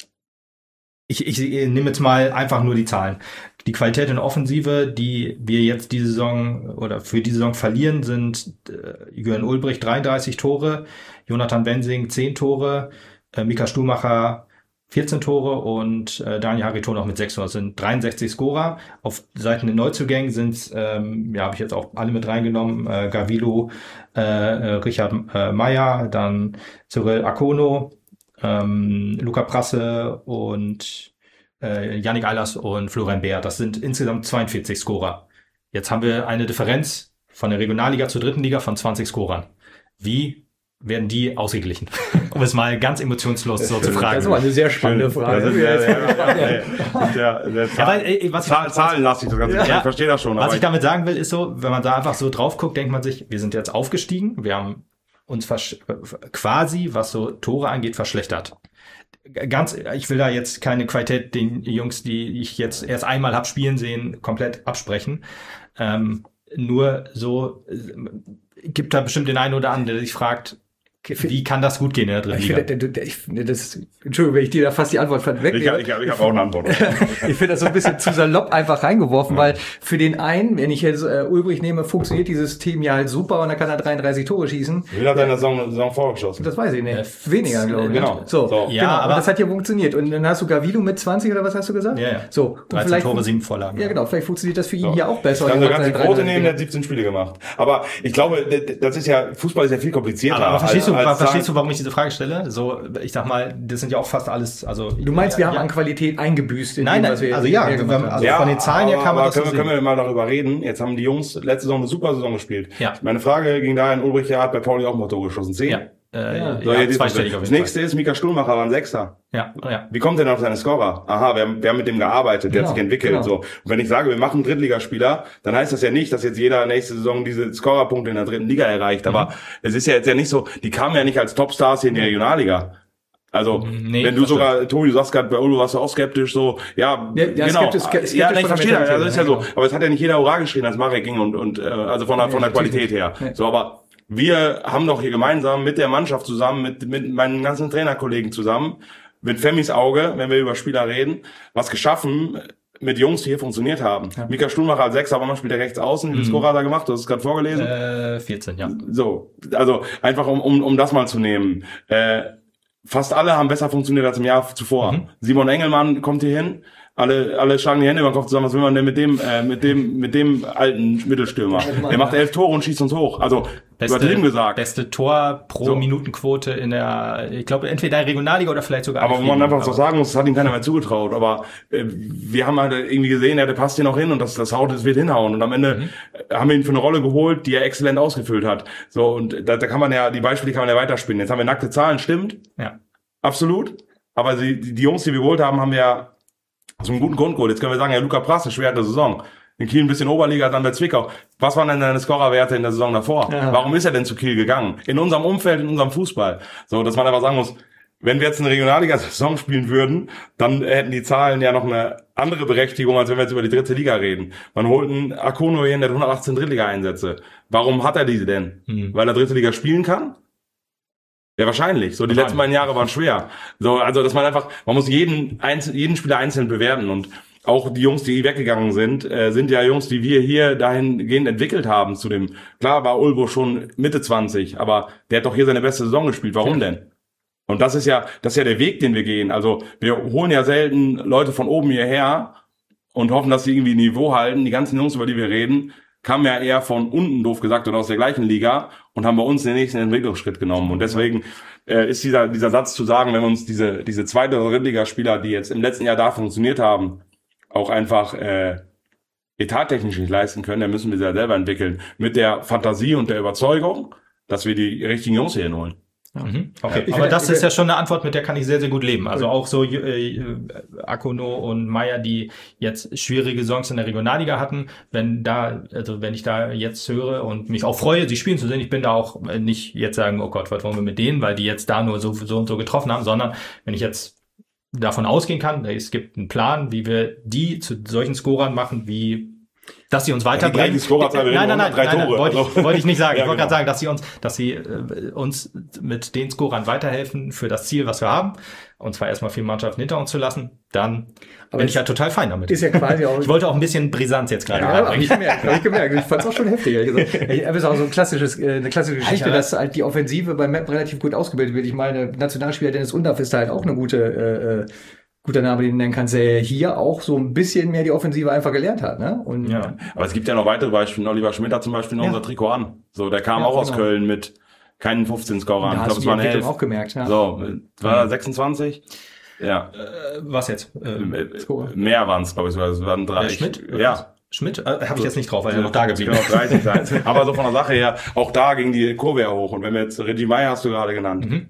ich, ich, ich nehme jetzt mal einfach nur die Zahlen. Die Qualität in der Offensive, die wir jetzt diese Saison oder für die Saison verlieren, sind äh, Jürgen Ulbricht dreiunddreißig Tore, Jonathan Wensing zehn Tore, äh, Mika Stumacher vierzehn Tore und äh, Daniel Harito noch mit sechs. Das sind dreiundsechzig Scorer. Auf Seiten der Neuzugängen sind es, ähm, ja, habe ich jetzt auch alle mit reingenommen, äh, Gavilo, äh, Richard äh, Meyer, dann Cyril Akono, ähm, Luca Prasse und äh, Yannick Eilers und Florian Beer. Das sind insgesamt zweiundvierzig Scorer. Jetzt haben wir eine Differenz von der Regionalliga zur dritten Liga von zwanzig Scorern. Wie werden die ausgeglichen? Um es mal ganz emotionslos so zu fragen. Das ist eine sehr spannende Frage. Zahlenlastig das Ganze. Ja. Ich verstehe das schon. Was ich damit sagen will, ist so, wenn man da einfach so drauf guckt, denkt man sich, wir sind jetzt aufgestiegen, wir haben uns versch- quasi, was so Tore angeht, verschlechtert. Ganz, ich will da jetzt keine Qualität den Jungs, die ich jetzt erst einmal hab spielen sehen, komplett absprechen. Ähm, nur so äh, gibt da bestimmt den einen oder anderen, der sich fragt, Wie kann das gut gehen in der dritten ich Liga? Finde, ich finde das, Entschuldigung, wenn ich dir da fast die Antwort wegnehme. Ich, ich, ich habe auch eine Antwort. Ich finde das so ein bisschen zu salopp einfach reingeworfen, ja. weil für den einen, wenn ich jetzt äh, Ulbrich nehme, funktioniert dieses System ja halt super und dann kann er dreiunddreißig Tore schießen. Wie hat er in der Saison, Saison vorgeschossen? Das weiß ich nicht. Äh, Weniger, glaube ich. Genau. So, so. Ja, genau. Aber das hat ja funktioniert. Und dann hast du Gavido mit zwanzig oder was hast du gesagt? Ja, ja. So. dreizehn Tore, sieben Vorlagen. Ja, genau. Vielleicht funktioniert das für ihn so. hier auch besser. Dann kannst du die Quote nehmen, der hat siebzehn Spiele gemacht. Aber ich glaube, das ist ja, Fußball ist ja viel komplizierter. Aber, aber verstehst, als, du, als verstehst du, warum ich diese Frage stelle? So, ich sag mal, das sind ja auch fast alles, also. Du meinst, wir ja, haben ja. an Qualität eingebüßt in nein, dem, nein, was wir also ja, wir wenn, also ja, von den Zahlen her kann man aber das können, so können sehen. wir mal darüber reden. Jetzt haben die Jungs letzte Saison eine super Saison gespielt. Ja. Meine Frage ging dahin, Ulbrich hat bei Pauli auch mal Tore geschossen. Zehn? Ja. Äh, ja. So, ja, zweistellig auf das jeden nächste Fall. ist, Mika Stuhlmacher war ein Sechster. Ja, ja. Wie kommt er denn auf seine Scorer? Aha, wir haben, wir haben mit dem gearbeitet, der Genau, hat sich entwickelt. genau. So. Und wenn ich sage, wir machen Drittligaspieler, dann heißt das ja nicht, dass jetzt jeder nächste Saison diese Scorerpunkte in der dritten Liga erreicht. Aber mhm. es ist ja jetzt ja nicht so, die kamen ja nicht als Topstars hier in die Regionalliga. Also, nee, wenn du sogar, Tobi, du sagst gerade, bei Ullo warst du auch skeptisch, so, ja, ja, ja genau. Skeptisch, skeptisch ja, nein, ich verstehe das, also ist ja so. Genau. Aber es hat ja nicht jeder Hurra geschrien, als Marek ging und, und, äh, also von der, von der Qualität her. Nee. So, aber wir haben doch hier gemeinsam mit der Mannschaft zusammen, mit, mit meinen ganzen Trainerkollegen zusammen, mit Femmys Auge, wenn wir über Spieler reden, was geschaffen, mit Jungs, die hier funktioniert haben. Ja. Mika Stuhlmacher als Sechser, aber man spielt er rechts außen. Wie viel Scorer hat er gemacht? Du hast es gerade vorgelesen. Äh, vierzehn, ja. So, also einfach um, um, um das mal zu nehmen. Äh, Fast alle haben besser funktioniert als im Jahr zuvor. Mhm. Simon Engelmann kommt hier hin. Alle, alle schlagen die Hände über den Kopf zusammen. Was will man denn mit dem, äh, mit dem, mit dem alten Mittelstürmer? Der macht elf Tore und schießt uns hoch. Also, beste, übertrieben gesagt. Beste Tor pro so. Minutenquote in der, ich glaube, entweder in der Regionalliga oder vielleicht sogar. Aber wo man einfach so sagen muss, das hat ihm keiner mehr zugetraut. Aber äh, wir haben halt irgendwie gesehen, ja, der passt hier noch hin und das, das haut, das wird hinhauen. Und am Ende mhm. haben wir ihn für eine Rolle geholt, die er exzellent ausgefüllt hat. So, und da, da kann man ja, die Beispiele kann man ja weiterspinnen. Jetzt haben wir nackte Zahlen, stimmt? Ja. Absolut. Aber die, die Jungs, die wir geholt haben, haben wir ja aus einem guten Grund geholt. Jetzt können wir sagen, ja, Luca Prass, eine schwere Saison. In Kiel ein bisschen Oberliga, dann bei Zwickau. Was waren denn deine Scorerwerte in der Saison davor? Ja. Warum ist er denn zu Kiel gegangen? In unserem Umfeld, in unserem Fußball. So, dass man einfach sagen muss, wenn wir jetzt eine Regionalliga-Saison spielen würden, dann hätten die Zahlen ja noch eine andere Berechtigung, als wenn wir jetzt über die dritte Liga reden. Man holt einen Akono hin, der hat hundertachtzehn Drittliga-Einsätze. Warum hat er diese denn? Hm. Weil er dritte Liga spielen kann? Ja, wahrscheinlich. So, die letzten beiden Jahre waren schwer. So, also, dass man einfach, man muss jeden, einzel, jeden Spieler einzeln bewerten und auch die Jungs, die weggegangen sind, äh, sind ja Jungs, die wir hier dahingehend entwickelt haben zu dem, klar war Ulbo schon Mitte zwanzig, aber der hat doch hier seine beste Saison gespielt. Warum ja. denn? Und das ist ja, das ist ja der Weg, den wir gehen. Also, wir holen ja selten Leute von oben hierher und hoffen, dass sie irgendwie Niveau halten. Die ganzen Jungs, über die wir reden, kamen ja eher von unten, doof gesagt, oder aus der gleichen Liga und haben bei uns den nächsten Entwicklungsschritt genommen. Und deswegen äh, ist dieser dieser Satz zu sagen, wenn wir uns diese diese zweite oder Drittligaspieler, die jetzt im letzten Jahr da funktioniert haben, auch einfach äh, etattechnisch nicht leisten können, dann müssen wir sie ja selber entwickeln. Mit der Fantasie und der Überzeugung, dass wir die richtigen Jungs hier holen. Mhm. Okay, ich aber will, das ist ja schon eine Antwort, mit der kann ich sehr, sehr gut leben. Also auch so äh, Akono und Meier, die jetzt schwierige Saisons in der Regionalliga hatten, wenn da, also wenn ich da jetzt höre und mich auch freue, sie spielen zu sehen, ich bin da auch nicht jetzt sagen, oh Gott, was wollen wir mit denen, weil die jetzt da nur so, so und so getroffen haben, sondern wenn ich jetzt davon ausgehen kann, es gibt einen Plan, wie wir die zu solchen Scorern machen, wie dass sie uns weiterbringen. Die Scorerzahl, nein, nein, nein, drei nein, nein, Tore. wollte ich, wollte ich nicht sagen. Ja, ich wollte genau. gerade sagen, dass sie uns, dass sie äh, uns mit den Scorern weiterhelfen für das Ziel, was wir haben. Und zwar erstmal vier Mannschaften hinter uns zu lassen. Dann aber bin ich ja total fein damit. Ist ja quasi auch. Ich wollte auch ein bisschen Brisanz jetzt gerade. Ja, habe ich gemerkt. Hab ich gemerkt. Ich fand es auch schon heftig. Es ist auch so ein klassisches, eine klassische Geschichte, Alter, dass halt die Offensive beim Map relativ gut ausgebildet wird. Ich meine, Nationalspieler Dennis Undaff ist da halt auch eine gute. Äh, guter Name, den du nennen kannst, der hier auch so ein bisschen mehr die Offensive einfach gelernt hat, ne? Und ja, aber es gibt ja noch weitere Beispiele. Oliver Schmidt hat zum Beispiel noch ja. unser Trikot an. So, der kam ja, auch genau. aus Köln mit keinen fünfzehn Scorer an. Da ich glaube, es waren elf. auch gemerkt, ja. So, war er sechsundzwanzig? Ja. Äh, was jetzt? Ähm, äh, mehr waren es, glaube ich, es waren drei. Äh, Schmidt? Ja. Schmidt? Äh, habe ich jetzt nicht drauf, weil er noch da geblieben ist. Genau, dreißig sein. Aber so von der Sache her, auch da ging die Kurve ja hoch. Und wenn wir jetzt, Reggie Meyer hast du gerade genannt. Mhm.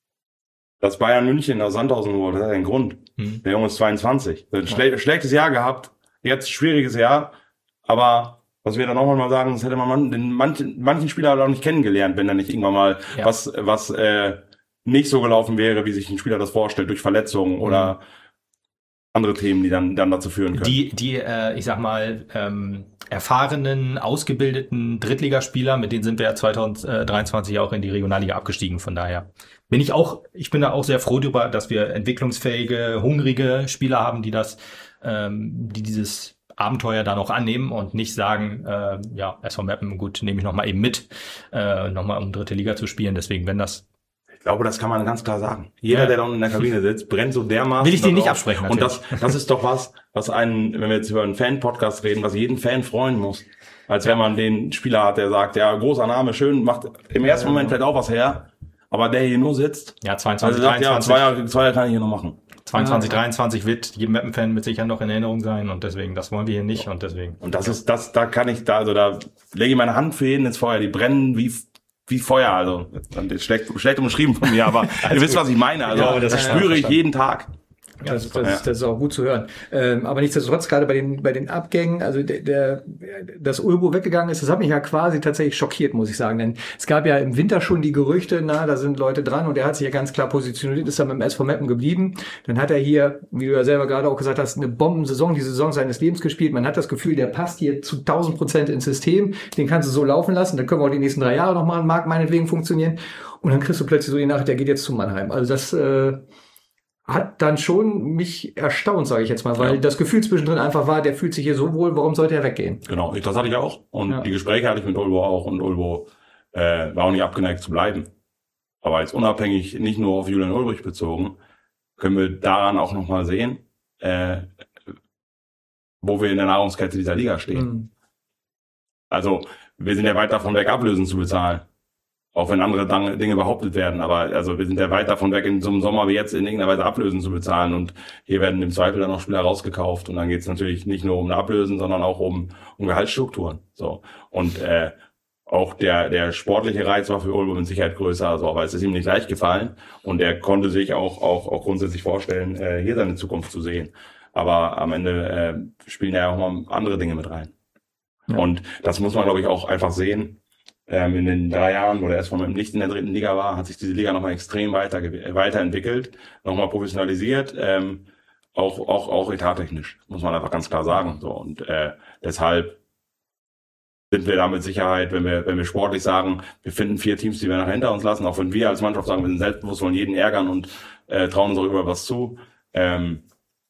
Dass Bayern München aus Sandhausen wurde, das hat einen Grund. Hm. Der Junge ist zweiundzwanzig. Ein schle- schlechtes Jahr gehabt, jetzt schwieriges Jahr, aber was wir dann auch mal sagen, das hätte man den manchen, manchen Spieler auch nicht kennengelernt, wenn da nicht irgendwann mal ja. was was äh, nicht so gelaufen wäre, wie sich ein Spieler das vorstellt, durch Verletzungen hm. oder andere Themen, die dann dann dazu führen können. Die, die, äh, ich sag mal, ähm, erfahrenen, ausgebildeten Drittligaspieler, mit denen sind wir ja zwanzig dreiundzwanzig auch in die Regionalliga abgestiegen. Von daher bin ich auch, ich bin da auch sehr froh drüber, dass wir entwicklungsfähige, hungrige Spieler haben, die das, ähm, die dieses Abenteuer da noch annehmen und nicht sagen, äh, ja, S V Meppen, gut, nehme ich noch mal eben mit, äh, noch mal um dritte Liga zu spielen. Deswegen, wenn das Ich glaube, das kann man ganz klar sagen. Jeder, Ja. der da unten in der Kabine sitzt, brennt so dermaßen. Will ich dir nicht darauf. absprechen, Und natürlich. das, das ist doch was, was einen, wenn wir jetzt über einen Fan-Podcast reden, was jeden Fan freuen muss. Als wenn man den Spieler hat, der sagt, ja, großer Name, schön, macht im ersten Moment vielleicht auch was her, aber der hier nur sitzt, ja, also zweiundzwanzig, sagt, ja, dreiundzwanzig, zwei Jahre, zwei Jahre kann ich hier noch machen. zweiundzwanzig, dreiundzwanzig wird jedem Meppen-Fan mit Sicherheit noch in Erinnerung sein und deswegen, das wollen wir hier nicht und deswegen. Und das ist, das, da kann ich, da, also da lege ich meine Hand für jeden ins Feuer, die brennen wie, wie Feuer, also, das ist schlecht, schlecht umschrieben von mir, aber ihr wisst, was ich meine, also, Ja, das das ist spüre ich verstanden. jeden Tag. Das, das, ist, das ist auch gut zu hören. Ähm, aber nichtsdestotrotz, gerade bei den, bei den Abgängen, also der, der, dass Ulbo weggegangen ist, das hat mich ja quasi tatsächlich schockiert, muss ich sagen. Denn es gab ja im Winter schon die Gerüchte, na, da sind Leute dran und er hat sich ja ganz klar positioniert, ist dann beim S V Meppen geblieben. Dann hat er hier, wie du ja selber gerade auch gesagt hast, eine Bombensaison, die Saison seines Lebens gespielt. Man hat das Gefühl, der passt hier zu tausend Prozent ins System. Den kannst du so laufen lassen. Dann können wir auch die nächsten drei Jahre noch machen, mag meinetwegen funktionieren. Und dann kriegst du plötzlich so die Nachricht, der geht jetzt zu Mannheim. Also das, äh, hat dann schon mich erstaunt, sage ich jetzt mal, weil Ja. das Gefühl zwischendrin einfach war, der fühlt sich hier so wohl, warum sollte er weggehen? Genau, ich, das hatte ich auch. Und Ja. die Gespräche hatte ich mit Ulbo auch. Und Ulbo äh, war auch nicht abgeneigt zu bleiben. Aber jetzt unabhängig, nicht nur auf Julian Ulbrich bezogen, können wir daran auch nochmal sehen, äh, wo wir in der Nahrungskette dieser Liga stehen. Mhm. Also wir sind ja weit davon weg, Ablösen zu bezahlen. Auch wenn andere Dang- Dinge behauptet werden. Aber also wir sind ja weit davon weg, in so einem Sommer wie jetzt in irgendeiner Weise Ablösen zu bezahlen. Und hier werden im Zweifel dann noch Spieler rausgekauft. Und dann geht es natürlich nicht nur um eine Ablösen, sondern auch um, um Gehaltsstrukturen. So. Und äh, auch der der sportliche Reiz war für Ulbo mit Sicherheit größer. Also, aber es ist ihm nicht leicht gefallen. Und er konnte sich auch auch auch grundsätzlich vorstellen, äh, hier seine Zukunft zu sehen. Aber am Ende äh, spielen ja auch mal andere Dinge mit rein. Ja. Und das muss man, glaube ich, auch einfach sehen. Ähm, in den drei Jahren, wo der S V Meppen nicht in der dritten Liga war, hat sich diese Liga nochmal extrem weiter, weiterentwickelt, nochmal professionalisiert, ähm, auch, auch, auch etattechnisch, muss man einfach ganz klar sagen. So, und äh, deshalb sind wir da mit Sicherheit, wenn wir, wenn wir sportlich sagen, wir finden vier Teams, die wir nachher hinter uns lassen, auch wenn wir als Mannschaft sagen, wir sind selbstbewusst, wollen jeden ärgern und äh, trauen uns auch über was zu. Ähm,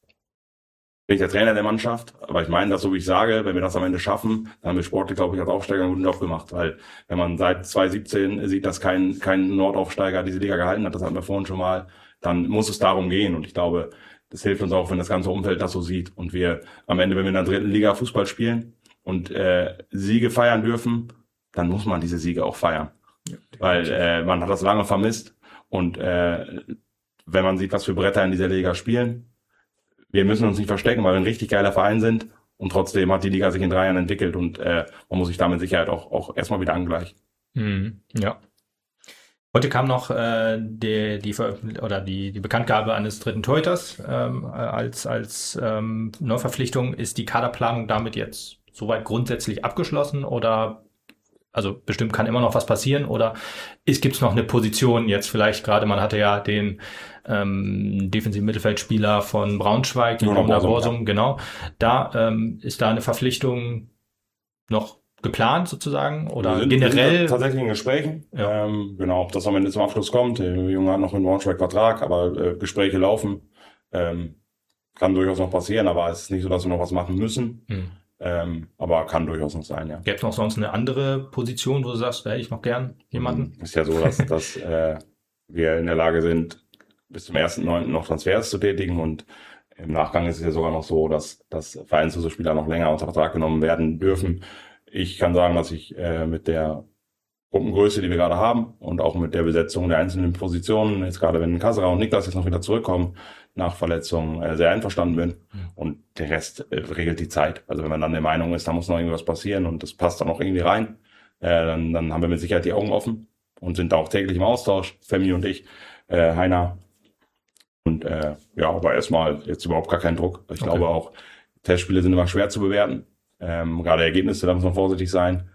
bin ich der Trainer der Mannschaft, aber ich meine das so, wie ich sage, wenn wir das am Ende schaffen, dann haben wir sportlich, glaube ich, als Aufsteiger einen guten Job gemacht, weil wenn man seit zwanzig siebzehn sieht, dass kein kein Nordaufsteiger diese Liga gehalten hat, das hatten wir vorhin schon mal, dann muss es darum gehen und ich glaube, das hilft uns auch, wenn das ganze Umfeld das so sieht und wir am Ende, wenn wir in der dritten Liga Fußball spielen und äh, Siege feiern dürfen, dann muss man diese Siege auch feiern, ja, weil äh, man hat das lange vermisst und äh, wenn man sieht, was für Bretter in dieser Liga spielen, wir müssen uns nicht verstecken, weil wir ein richtig geiler Verein sind und trotzdem hat die Liga sich in drei Jahren entwickelt und äh, man muss sich damit Sicherheit auch, auch erstmal wieder angleichen. Mhm, ja. Heute kam noch äh, die, die, Veröffentlich- oder die, die Bekanntgabe eines dritten Torhüters ähm, als, als ähm, Neuverpflichtung. Ist die Kaderplanung damit jetzt soweit grundsätzlich abgeschlossen oder also bestimmt kann immer noch was passieren oder ist gibt's noch eine Position jetzt vielleicht gerade, man hatte ja den ähm, defensiven Mittelfeldspieler von Braunschweig, den Jonas Borsum, Borsum, genau. Da ähm, ist da eine Verpflichtung noch geplant sozusagen oder wir sind, generell? Wir sind tatsächlich in Gesprächen. Ja. Ähm, genau, ob das am Ende zum Abschluss kommt. Der Junge hat noch in Braunschweig Vertrag, aber äh, Gespräche laufen. Ähm, kann durchaus noch passieren, aber es ist nicht so, dass wir noch was machen müssen. Hm. Ähm, aber kann durchaus noch sein, ja. Gäbe es noch sonst eine andere Position, wo du sagst, da hätte ich noch gern jemanden? Ist ja so, dass, dass äh, wir in der Lage sind, bis zum ersten neunten noch Transfers zu tätigen und im Nachgang ist es ja sogar noch so, dass, dass vereinzelte Spieler noch länger unter Vertrag genommen werden dürfen. Ich kann sagen, dass ich äh, mit der Gruppengröße, die wir gerade haben und auch mit der Besetzung der einzelnen Positionen, jetzt gerade wenn Kasra und Niklas jetzt noch wieder zurückkommen, nach Verletzungen äh, sehr einverstanden bin. Und der Rest äh, regelt die Zeit. Also wenn man dann der Meinung ist, da muss noch irgendwas passieren und das passt dann noch irgendwie rein, äh, dann, dann haben wir mit Sicherheit die Augen offen und sind da auch täglich im Austausch, Femi und ich, äh, Heiner. Und äh, ja, aber erstmal jetzt überhaupt gar kein Druck. Ich Okay. glaube auch, Testspiele sind immer schwer zu bewerten. Ähm, gerade Ergebnisse, da muss man vorsichtig sein.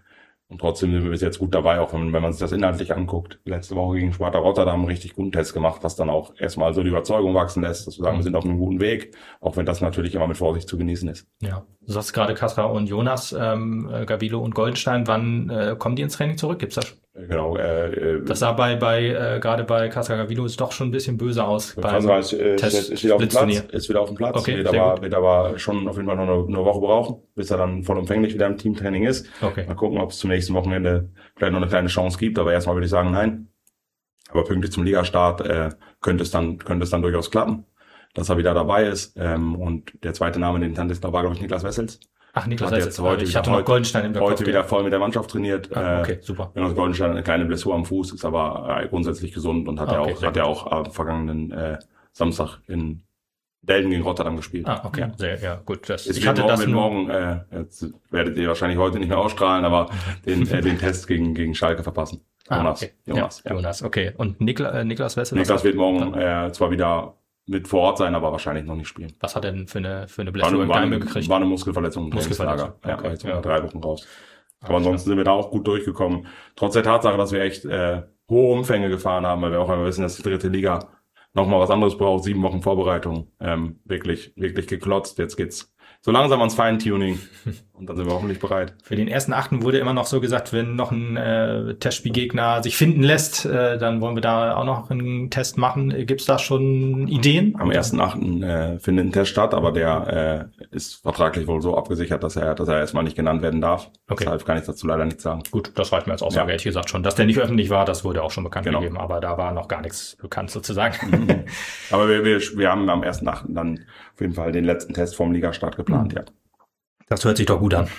Und trotzdem sind wir bis jetzt gut dabei, auch wenn, wenn man sich das inhaltlich anguckt. Letzte Woche gegen Sparta Rotterdam einen richtig guten Test gemacht, was dann auch erstmal so die Überzeugung wachsen lässt, dass wir sagen, wir sind auf einem guten Weg, auch wenn das natürlich immer mit Vorsicht zu genießen ist. Ja, du sagst gerade Kasra und Jonas, ähm, Gavilo und Goldenstein, wann äh, kommen die ins Training zurück? Gibt's das? Genau. Äh, das sah bei, bei äh, gerade bei Kasra Gavilo ist doch schon ein bisschen böse aus. Kasra ist, äh, ist, ist wieder auf dem Platz, ist wieder auf dem Platz, okay, wird, aber, wird aber schon auf jeden Fall noch eine, eine Woche brauchen, bis er dann vollumfänglich wieder im Teamtraining ist. Okay. Mal gucken, ob es zum nächsten Wochenende vielleicht noch eine kleine Chance gibt, aber erstmal würde ich sagen, nein. Aber pünktlich zum Ligastart äh, könnte es dann könnte es dann durchaus klappen, dass er wieder dabei ist. Ähm, und der zweite Name, den Tante war, glaube ich, Niklas Wessels. Ach, Niklas Hat Wessels. jetzt heute ich wieder, hatte noch heute, Goldenstein im Heute Kopf, wieder voll mit der Mannschaft trainiert. Ah, okay, super. Jonas Goldenstein eine kleine Blessur am Fuß, ist aber äh, grundsätzlich gesund und hat Ah, ja okay, auch hat ja auch am vergangenen äh, Samstag in Delden gegen Rotterdam gespielt. Ah, okay, sehr, ja, gut. Das, ich ich hatte morgen, das nur, morgen, äh, jetzt werdet ihr wahrscheinlich heute nicht mehr ausstrahlen, aber den, äh, den Test gegen, gegen Schalke verpassen. Jonas, ah, okay. Jonas, ja, ja. Jonas, okay. Und Nikla, äh, Niklas Wessel? Niklas wird morgen äh, zwar wieder mit vor Ort sein, aber wahrscheinlich noch nicht spielen. Was hat er denn für eine, für eine Blessur im war, Beine eine, gekriegt? war eine Muskelverletzung im Muskelverletzung. Ja, okay. jetzt ja. drei Wochen raus. Aber Ach, ansonsten sind wir da auch gut durchgekommen. Trotz der Tatsache, dass wir echt äh, hohe Umfänge gefahren haben, weil wir auch einmal wissen, dass die dritte Liga nochmal was anderes braucht. Sieben Wochen Vorbereitung. Ähm, wirklich, wirklich geklotzt. Jetzt geht's so langsam ans Feintuning und dann sind wir hoffentlich bereit. Für den ersten Achten wurde immer noch so gesagt, wenn noch ein äh, Testspielgegner sich finden lässt, äh, dann wollen wir da auch noch einen Test machen. Gibt's da schon Ideen? Am ersten Achten äh, findet ein Test statt, aber der äh, ist vertraglich wohl so abgesichert, dass er dass er erstmal nicht genannt werden darf. Okay. Deshalb kann ich dazu leider nichts sagen. Gut, das reicht mir als Aussage, ja. Ehrlich gesagt schon. Dass der nicht öffentlich war, das wurde auch schon bekannt genau. gegeben, aber da war noch gar nichts bekannt sozusagen. Aber wir, wir, wir haben am ersten Achten dann auf jeden Fall den letzten Test vorm Ligastart geplant, mhm. ja. Das hört sich doch gut an.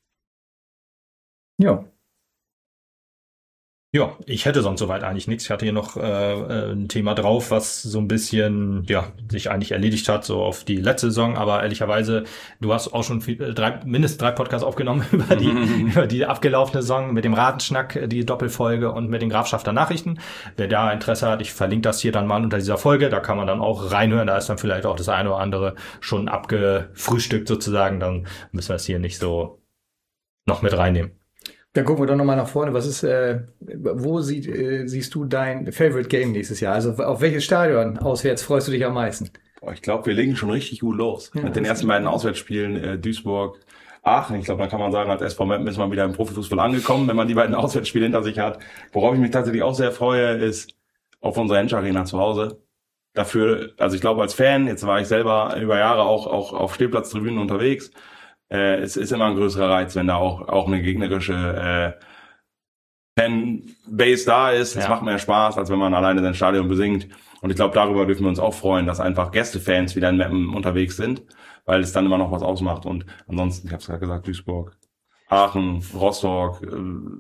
Ja. Ja, ich hätte sonst soweit eigentlich nichts. Ich hatte hier noch äh, ein Thema drauf, was so ein bisschen, ja, sich eigentlich erledigt hat, so auf die letzte Saison. Aber ehrlicherweise, du hast auch schon viel, drei, mindestens drei Podcasts aufgenommen über die, über die abgelaufene Saison mit dem Ratenschnack, die Doppelfolge und mit den Grafschafter Nachrichten. Wer da Interesse hat, ich verlinke das hier dann mal unter dieser Folge. Da kann man dann auch reinhören. Da ist dann vielleicht auch das eine oder andere schon abgefrühstückt sozusagen. Dann müssen wir es hier nicht so noch mit reinnehmen. Dann gucken wir doch nochmal nach vorne. Was ist, äh, wo sie, äh, siehst du dein Favorite Game nächstes Jahr? Also auf welches Stadion auswärts freust du dich am meisten? Boah, ich glaube, wir legen schon richtig gut los. Ja, mit den ersten beiden Auswärtsspielen, äh, Duisburg, Aachen. Ich glaube, dann kann man sagen, als S V Meppen ist man wieder im Profifußball angekommen, wenn man die beiden Auswärtsspiele hinter sich hat. Worauf ich mich tatsächlich auch sehr freue, ist auf unserer Hensch Arena zu Hause. Dafür, also ich glaube als Fan, jetzt war ich selber über Jahre auch, auch auf Stehplatztribünen unterwegs. Äh, es ist immer ein größerer Reiz, wenn da auch auch eine gegnerische äh, Fanbase da ist. Es ja. macht mehr Spaß, als wenn man alleine sein Stadion besingt. Und ich glaube, darüber dürfen wir uns auch freuen, dass einfach Gästefans wieder in Meppen unterwegs sind, weil es dann immer noch was ausmacht. Und ansonsten, ich habe es gerade gesagt, Duisburg, Aachen, Rostock, äh,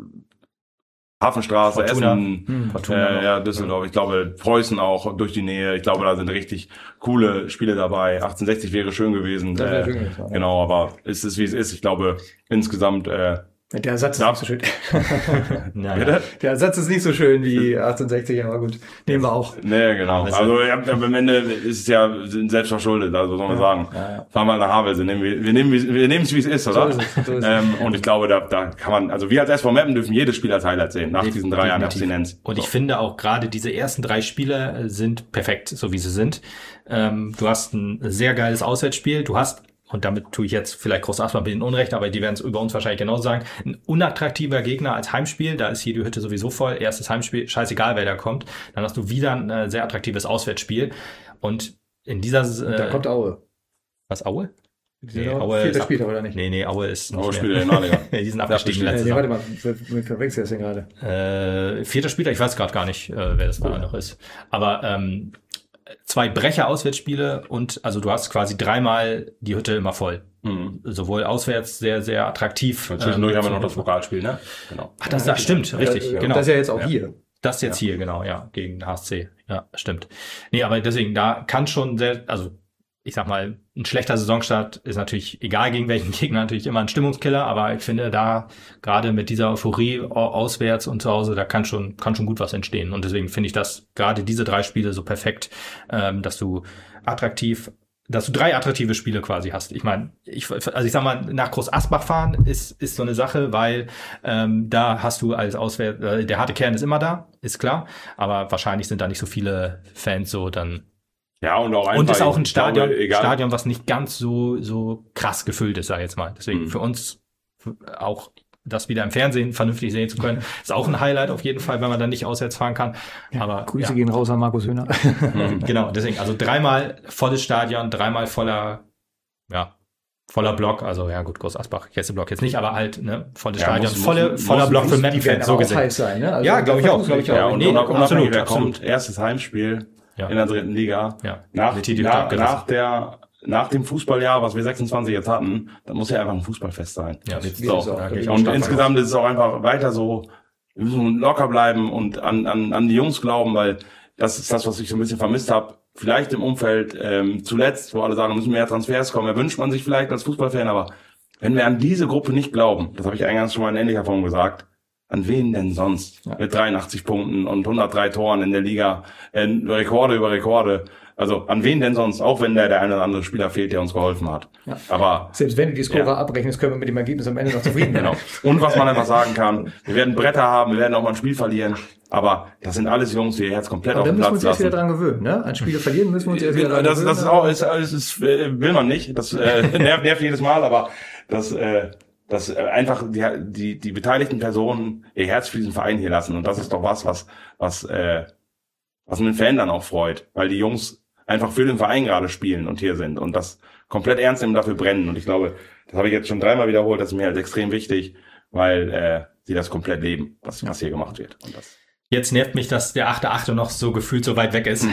Hafenstraße, Fortuna. Essen, hm, äh, ja, Düsseldorf. Ich glaube, Preußen auch durch die Nähe. Ich glaube, da sind richtig coole Spiele dabei. achtzehnhundertsechzig wäre schön gewesen. Das wäre äh, schön gewesen, ja. Genau, aber es ist, wie es ist. Ich glaube, insgesamt... Äh, Der Ersatz ist nicht so schön. naja. Der Ersatz ist nicht so schön wie achtzehnhundertsechzig, aber gut, nehmen wir auch. Nee, genau. Also ja, am Ende ist es ja selbst verschuldet, also soll man ja, sagen. Ja, ja. Fahren wir nach Havelse, nehmen wir, wir nehmen wir nehmen es, wie es ist, oder? So ist es, so ist ähm, und ich glaube, da, da kann man, also wir als S V Meppen dürfen jedes Spiel als Highlight sehen, nach diesen drei Jahren Abstinenz. Und ich so. finde auch gerade diese ersten drei Spiele sind perfekt, so wie sie sind. Ähm, du hast ein sehr geiles Auswärtsspiel, du hast, und damit tue ich jetzt vielleicht groß erstmal ein bisschen Unrecht, aber die werden es über uns wahrscheinlich genauso sagen, ein unattraktiver Gegner als Heimspiel, da ist hier die Hütte sowieso voll, erstes Heimspiel, scheißegal wer da kommt, dann hast du wieder ein äh, sehr attraktives Auswärtsspiel und in dieser... Äh, da kommt Aue. Was, Aue? Nee, Aue vierter ist Spieltag oder nicht? Nee, nee, Aue ist nicht Aue spielt in der Liga. Die sind abgestiegen letztes Jahr. Nee, warte mal, mit verwechselt das denn gerade? Äh, vierter Spieltag, ich weiß gerade gar nicht, äh, wer das da noch ist. Aber ähm, zwei Brecher-Auswärtsspiele und also du hast quasi dreimal die Hütte immer voll. Mhm. Sowohl auswärts sehr, sehr attraktiv. Zwischendurch ähm, haben wir noch das Pokalspiel, ne? Genau. Ach, das, das stimmt, richtig. Äh, genau. Das ist ja jetzt auch ja. hier. Das jetzt ja. hier, genau, ja, gegen H S C. Ja, stimmt. Nee, aber deswegen, da kann schon sehr, also ich sag mal, ein schlechter Saisonstart ist natürlich, egal gegen welchen Gegner, natürlich immer ein Stimmungskiller, aber ich finde da, gerade mit dieser Euphorie auswärts und zu Hause, da kann schon, kann schon gut was entstehen. Und deswegen finde ich das, gerade diese drei Spiele so perfekt, ähm, dass du attraktiv dass du drei attraktive Spiele quasi hast. Ich meine, ich, also ich sag mal, nach Groß Asbach fahren ist ist so eine Sache, weil ähm, da hast du als Auswärts, äh, der harte Kern ist immer da, ist klar, aber wahrscheinlich sind da nicht so viele Fans so dann. Ja, und auch einfach, und ist auch ein Stadion, glaube, egal. Stadion, was nicht ganz so so krass gefüllt ist, sag ich jetzt mal. Deswegen Mhm. für uns auch das wieder im Fernsehen vernünftig sehen zu können, ist auch ein Highlight auf jeden Fall, wenn man dann nicht auswärts fahren kann. Aber Grüße ja. gehen raus an Markus Höhner. Genau, deswegen, also dreimal volles Stadion, dreimal voller, ja, voller Block, also ja gut, Groß Asbach, Gästeblock jetzt nicht, aber halt, ne, volles Ja, Stadion, muss- volle, muss- voller muss- Block für Die werden Mappen-Fans, so aber auch gesehen. heiß sein, ne? Also Ja, glaube ich auch, glaube ich auch. Ja, und Nee, unabhängig, absolut, wer absolut. kommt, erstes Heimspiel Ja. in der dritten Liga. Ja, Nach, wird hier die nach, Klappe gelassen. nach der, nach dem Fußballjahr, was wir sechsundzwanzig jetzt hatten, dann muss ja einfach ein Fußballfest sein. Ja, Wie So. es auch- Ja, wie ich es auch Und stark insgesamt ist es auch einfach weiter so, wir müssen locker bleiben und an, an, an die Jungs glauben, weil das ist das, was ich so ein bisschen vermisst habe. Vielleicht im Umfeld ähm, zuletzt, wo alle sagen, müssen mehr Transfers kommen, da wünscht man sich vielleicht als Fußballfan, aber wenn wir an diese Gruppe nicht glauben, das habe ich eingangs schon mal in ähnlicher Form gesagt, an wen denn sonst? Ja. Mit dreiundachtzig Punkten und hundertdrei Toren in der Liga, äh, Rekorde über Rekorde. Also an wen denn sonst? Auch wenn der, der eine oder andere Spieler fehlt, der uns geholfen hat. Ja. Aber Selbst wenn du die Scorer Ja. abrechnest, können wir mit dem Ergebnis am Ende noch zufrieden sein. genau. Und was man einfach sagen kann, wir werden Bretter haben, wir werden auch mal ein Spiel verlieren, aber das sind alles Jungs, die ihr Herz komplett Aber auf da den müssen wir Platz uns erst wieder lassen. dran gewöhnen, ne? An Spiele verlieren müssen wir uns erst wieder dran Das, gewöhnen. das ist auch, ist, ist, ist, äh, will man nicht. Das äh, nervt, nervt jedes Mal, aber das, äh, dass äh, einfach die, die, die beteiligten Personen ihr Herz für diesen Verein hier lassen. Und das ist doch was, was, was, äh, was einen Fan dann auch freut, weil die Jungs einfach für den Verein gerade spielen und hier sind und das komplett ernst nehmen, dafür brennen. Und ich glaube, das habe ich jetzt schon dreimal wiederholt, das ist mir halt extrem wichtig, weil äh, sie das komplett leben, was, was hier gemacht wird. Und das Jetzt nervt mich, dass der achte achte noch so gefühlt so weit weg ist.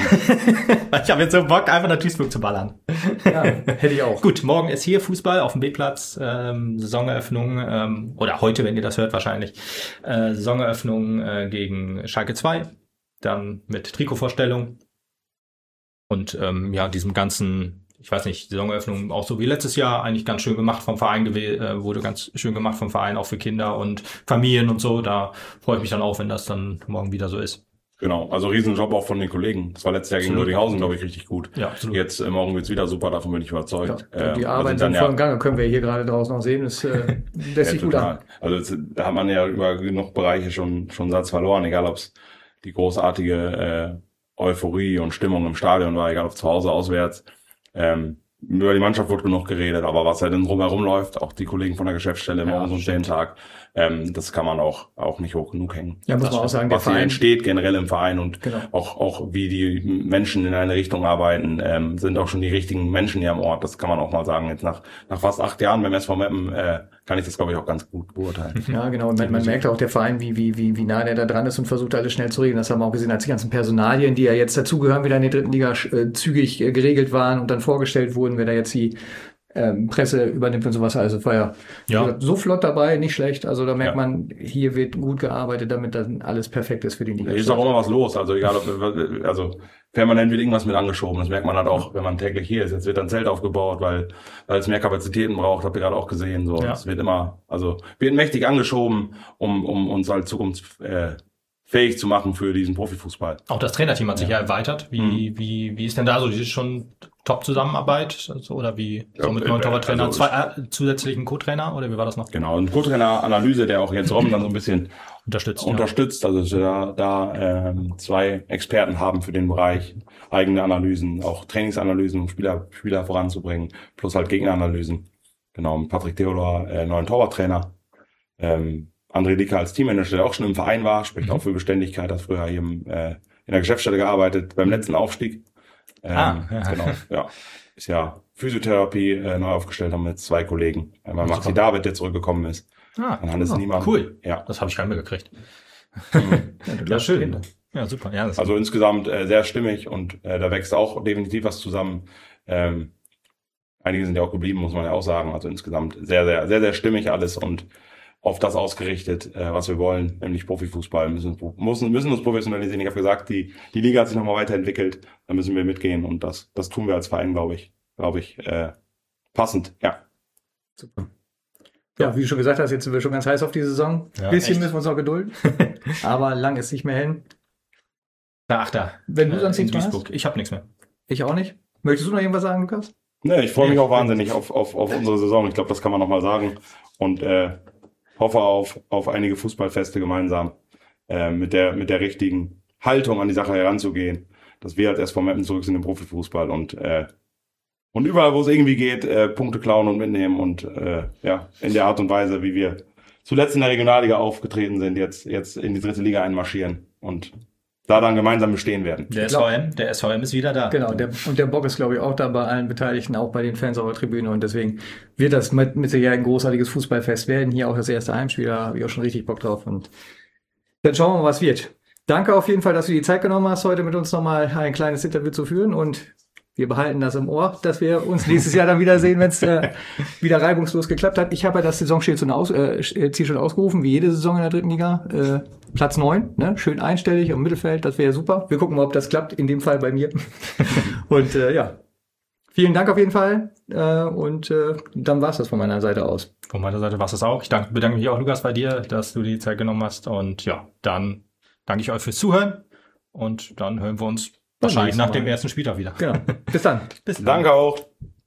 Ich habe jetzt so Bock, einfach nach Duisburg zu ballern. Ja, hätte ich auch. Gut, morgen ist hier Fußball auf dem B-Platz, ähm, Saisoneröffnung, ähm, oder heute, wenn ihr das hört wahrscheinlich, äh, Saisoneröffnung äh, gegen Schalke zwei, dann mit Trikotvorstellung und ähm, ja, diesem ganzen, ich weiß nicht, Saisoneröffnung auch so wie letztes Jahr, eigentlich ganz schön gemacht vom Verein, gew- äh, wurde ganz schön gemacht vom Verein, auch für Kinder und Familien und so, da freue ich mich dann auch, wenn das dann morgen wieder so ist. Genau, also Riesenjob auch von den Kollegen. Das war letztes Jahr gegen Absolut. Lodinghausen, glaube ich, richtig gut. Ja, absolut. Jetzt äh, morgen wird's wieder super, davon bin ich Ja, überzeugt. die Äh, wir Arbeiten dann sind voll im Gange, können wir hier gerade draußen noch sehen. Das äh, lässt sich gut total. an. Also jetzt, da hat man ja über genug Bereiche schon schon Satz verloren, egal ob es die großartige äh, Euphorie und Stimmung im Stadion war, egal ob zu Hause, auswärts. Ähm, über die Mannschaft wird genug geredet, aber was da denn drumherum läuft, auch die Kollegen von der Geschäftsstelle Ja, morgens und stimmt. den Tag, ähm, das kann man auch auch nicht hoch genug hängen. Ja, muss Das man auch sagen, der Was hier Verein. entsteht generell im Verein und Genau. auch auch wie die Menschen in eine Richtung arbeiten, ähm, sind auch schon die richtigen Menschen hier am Ort. Das kann man auch mal sagen. Jetzt nach nach fast acht Jahren beim S V Meppen äh, kann ich das, glaube ich, auch ganz gut beurteilen. Ja, genau. Und man, man merkt auch der Verein, wie, wie, wie, wie nah der da dran ist und versucht alles schnell zu regeln. Das haben wir auch gesehen, als die ganzen Personalien, die ja jetzt dazugehören, wieder in der dritten Liga äh, zügig äh, geregelt waren und dann vorgestellt wurden, wer da jetzt die ähm, Presse übernimmt und sowas. Also war ja, Ja. wie gesagt, so flott dabei, nicht schlecht. Also da merkt Ja. man, hier wird gut gearbeitet, damit dann alles perfekt ist für die Liga. Hier ist auch immer was los. Also egal, ob also permanent wird irgendwas mit angeschoben. Das merkt man halt auch, wenn man täglich hier ist. Jetzt wird ein Zelt aufgebaut, weil weil es mehr Kapazitäten braucht. Habt ihr gerade auch gesehen. So, Ja. es wird immer, also wird mächtig angeschoben, um um uns halt zukunftsfähig äh, fähig zu machen für diesen Profifußball. Auch das Trainerteam hat sich ja, erweitert. Wie, Mhm. wie, wie ist denn da so? Die ist schon Top-Zusammenarbeit? Also, oder wie? Ja, so mit äh, neuen Torwarttrainer, also- zwei äh, zusätzlichen Co-Trainer? Oder wie war das noch? Genau, ein Co-Trainer-Analyse, der auch jetzt Robben dann so ein bisschen Unterstützt. unterstützt, also dass wir da, da ähm, zwei Experten haben für den Bereich, eigene Analysen, auch Trainingsanalysen, um Spieler, Spieler voranzubringen, plus halt Gegneranalysen. Genau, mit Patrick Theodor, äh, neuen Torwarttrainer. Ähm, André Dicker als Teammanager, der auch schon im Verein war, spricht Mhm. auch für Beständigkeit, hat früher hier im, äh, in der Geschäftsstelle gearbeitet, beim letzten Aufstieg. Ähm, Ah, ja. Genau, ja. Ist ja Physiotherapie äh, neu aufgestellt, haben mit zwei Kollegen. Einmal Maxi Super. David, der zurückgekommen ist, Ah, und Hannes ah, Niemann. cool. Ja. Das habe ich gar nicht mehr gekriegt. Ja, Ja, läufst schön. hin. Ja, super. Ja, das Also insgesamt äh, sehr stimmig und äh, da wächst auch definitiv was zusammen. Ähm, einige sind ja auch geblieben, muss man ja auch sagen. Also insgesamt sehr, sehr, sehr, sehr stimmig alles und auf das ausgerichtet, äh, was wir wollen, nämlich Profifußball. Müssen, müssen, müssen uns professionalisieren. Ich habe gesagt, die, die Liga hat sich nochmal weiterentwickelt. Da müssen wir mitgehen und das, das tun wir als Verein, glaube ich, glaube ich, äh, passend. Ja. Super. Ja, wie du schon gesagt hast, jetzt sind wir schon ganz heiß auf die Saison. Ja, Bisschen echt. müssen wir uns noch gedulden. Aber lang ist nicht mehr hin. der Achter. Wenn du Äh, sonst in nichts mehr hast? Duisburg. Ich habe nichts mehr. Ich auch nicht. Möchtest du noch irgendwas sagen, Lukas? Ne, ich freue mich auch wahnsinnig auf, auf, auf unsere Saison. Ich glaube, das kann man nochmal sagen. Und äh, hoffe auf, auf einige Fußballfeste gemeinsam äh, mit der mit der richtigen Haltung an die Sache heranzugehen, dass wir als S V Meppen zurück sind im Profifußball und äh, und überall, wo es irgendwie geht, äh, Punkte klauen und mitnehmen und äh, ja, in der Art und Weise, wie wir zuletzt in der Regionalliga aufgetreten sind, jetzt jetzt in die dritte Liga einmarschieren und da dann gemeinsam bestehen werden. Der S V M, der S V M ist wieder da. Genau, der, und der Bock ist, glaube ich, auch da bei allen Beteiligten, auch bei den Fans auf der Tribüne. Und deswegen wird das mit, mit Sicherheit ein großartiges Fußballfest werden. Hier auch das erste Heimspiel, da habe ich auch schon richtig Bock drauf. Und dann schauen wir mal, was wird. Danke auf jeden Fall, dass du die Zeit genommen hast, heute mit uns nochmal ein kleines Interview zu führen. Und wir behalten das im Ohr, dass wir uns nächstes Jahr dann wiedersehen, wenn es äh, wieder reibungslos geklappt hat. Ich habe ja das Saisonziel schon, aus, äh, Ziel schon ausgerufen, wie jede Saison in der dritten Liga. Äh, Platz neun, ne? Schön einstellig im Mittelfeld, das wäre super. Wir gucken mal, ob das klappt, in dem Fall bei mir. Und äh, ja, vielen Dank auf jeden Fall. Äh, und äh, dann war's das von meiner Seite aus. Von meiner Seite war's das auch. Ich danke, bedanke mich auch, Lukas, bei dir, dass du die Zeit genommen hast. Und ja, dann danke ich euch fürs Zuhören. Und dann hören wir uns wahrscheinlich nach dem ersten Spieltag wieder. Genau. Bis dann. Bis dann. Danke auch.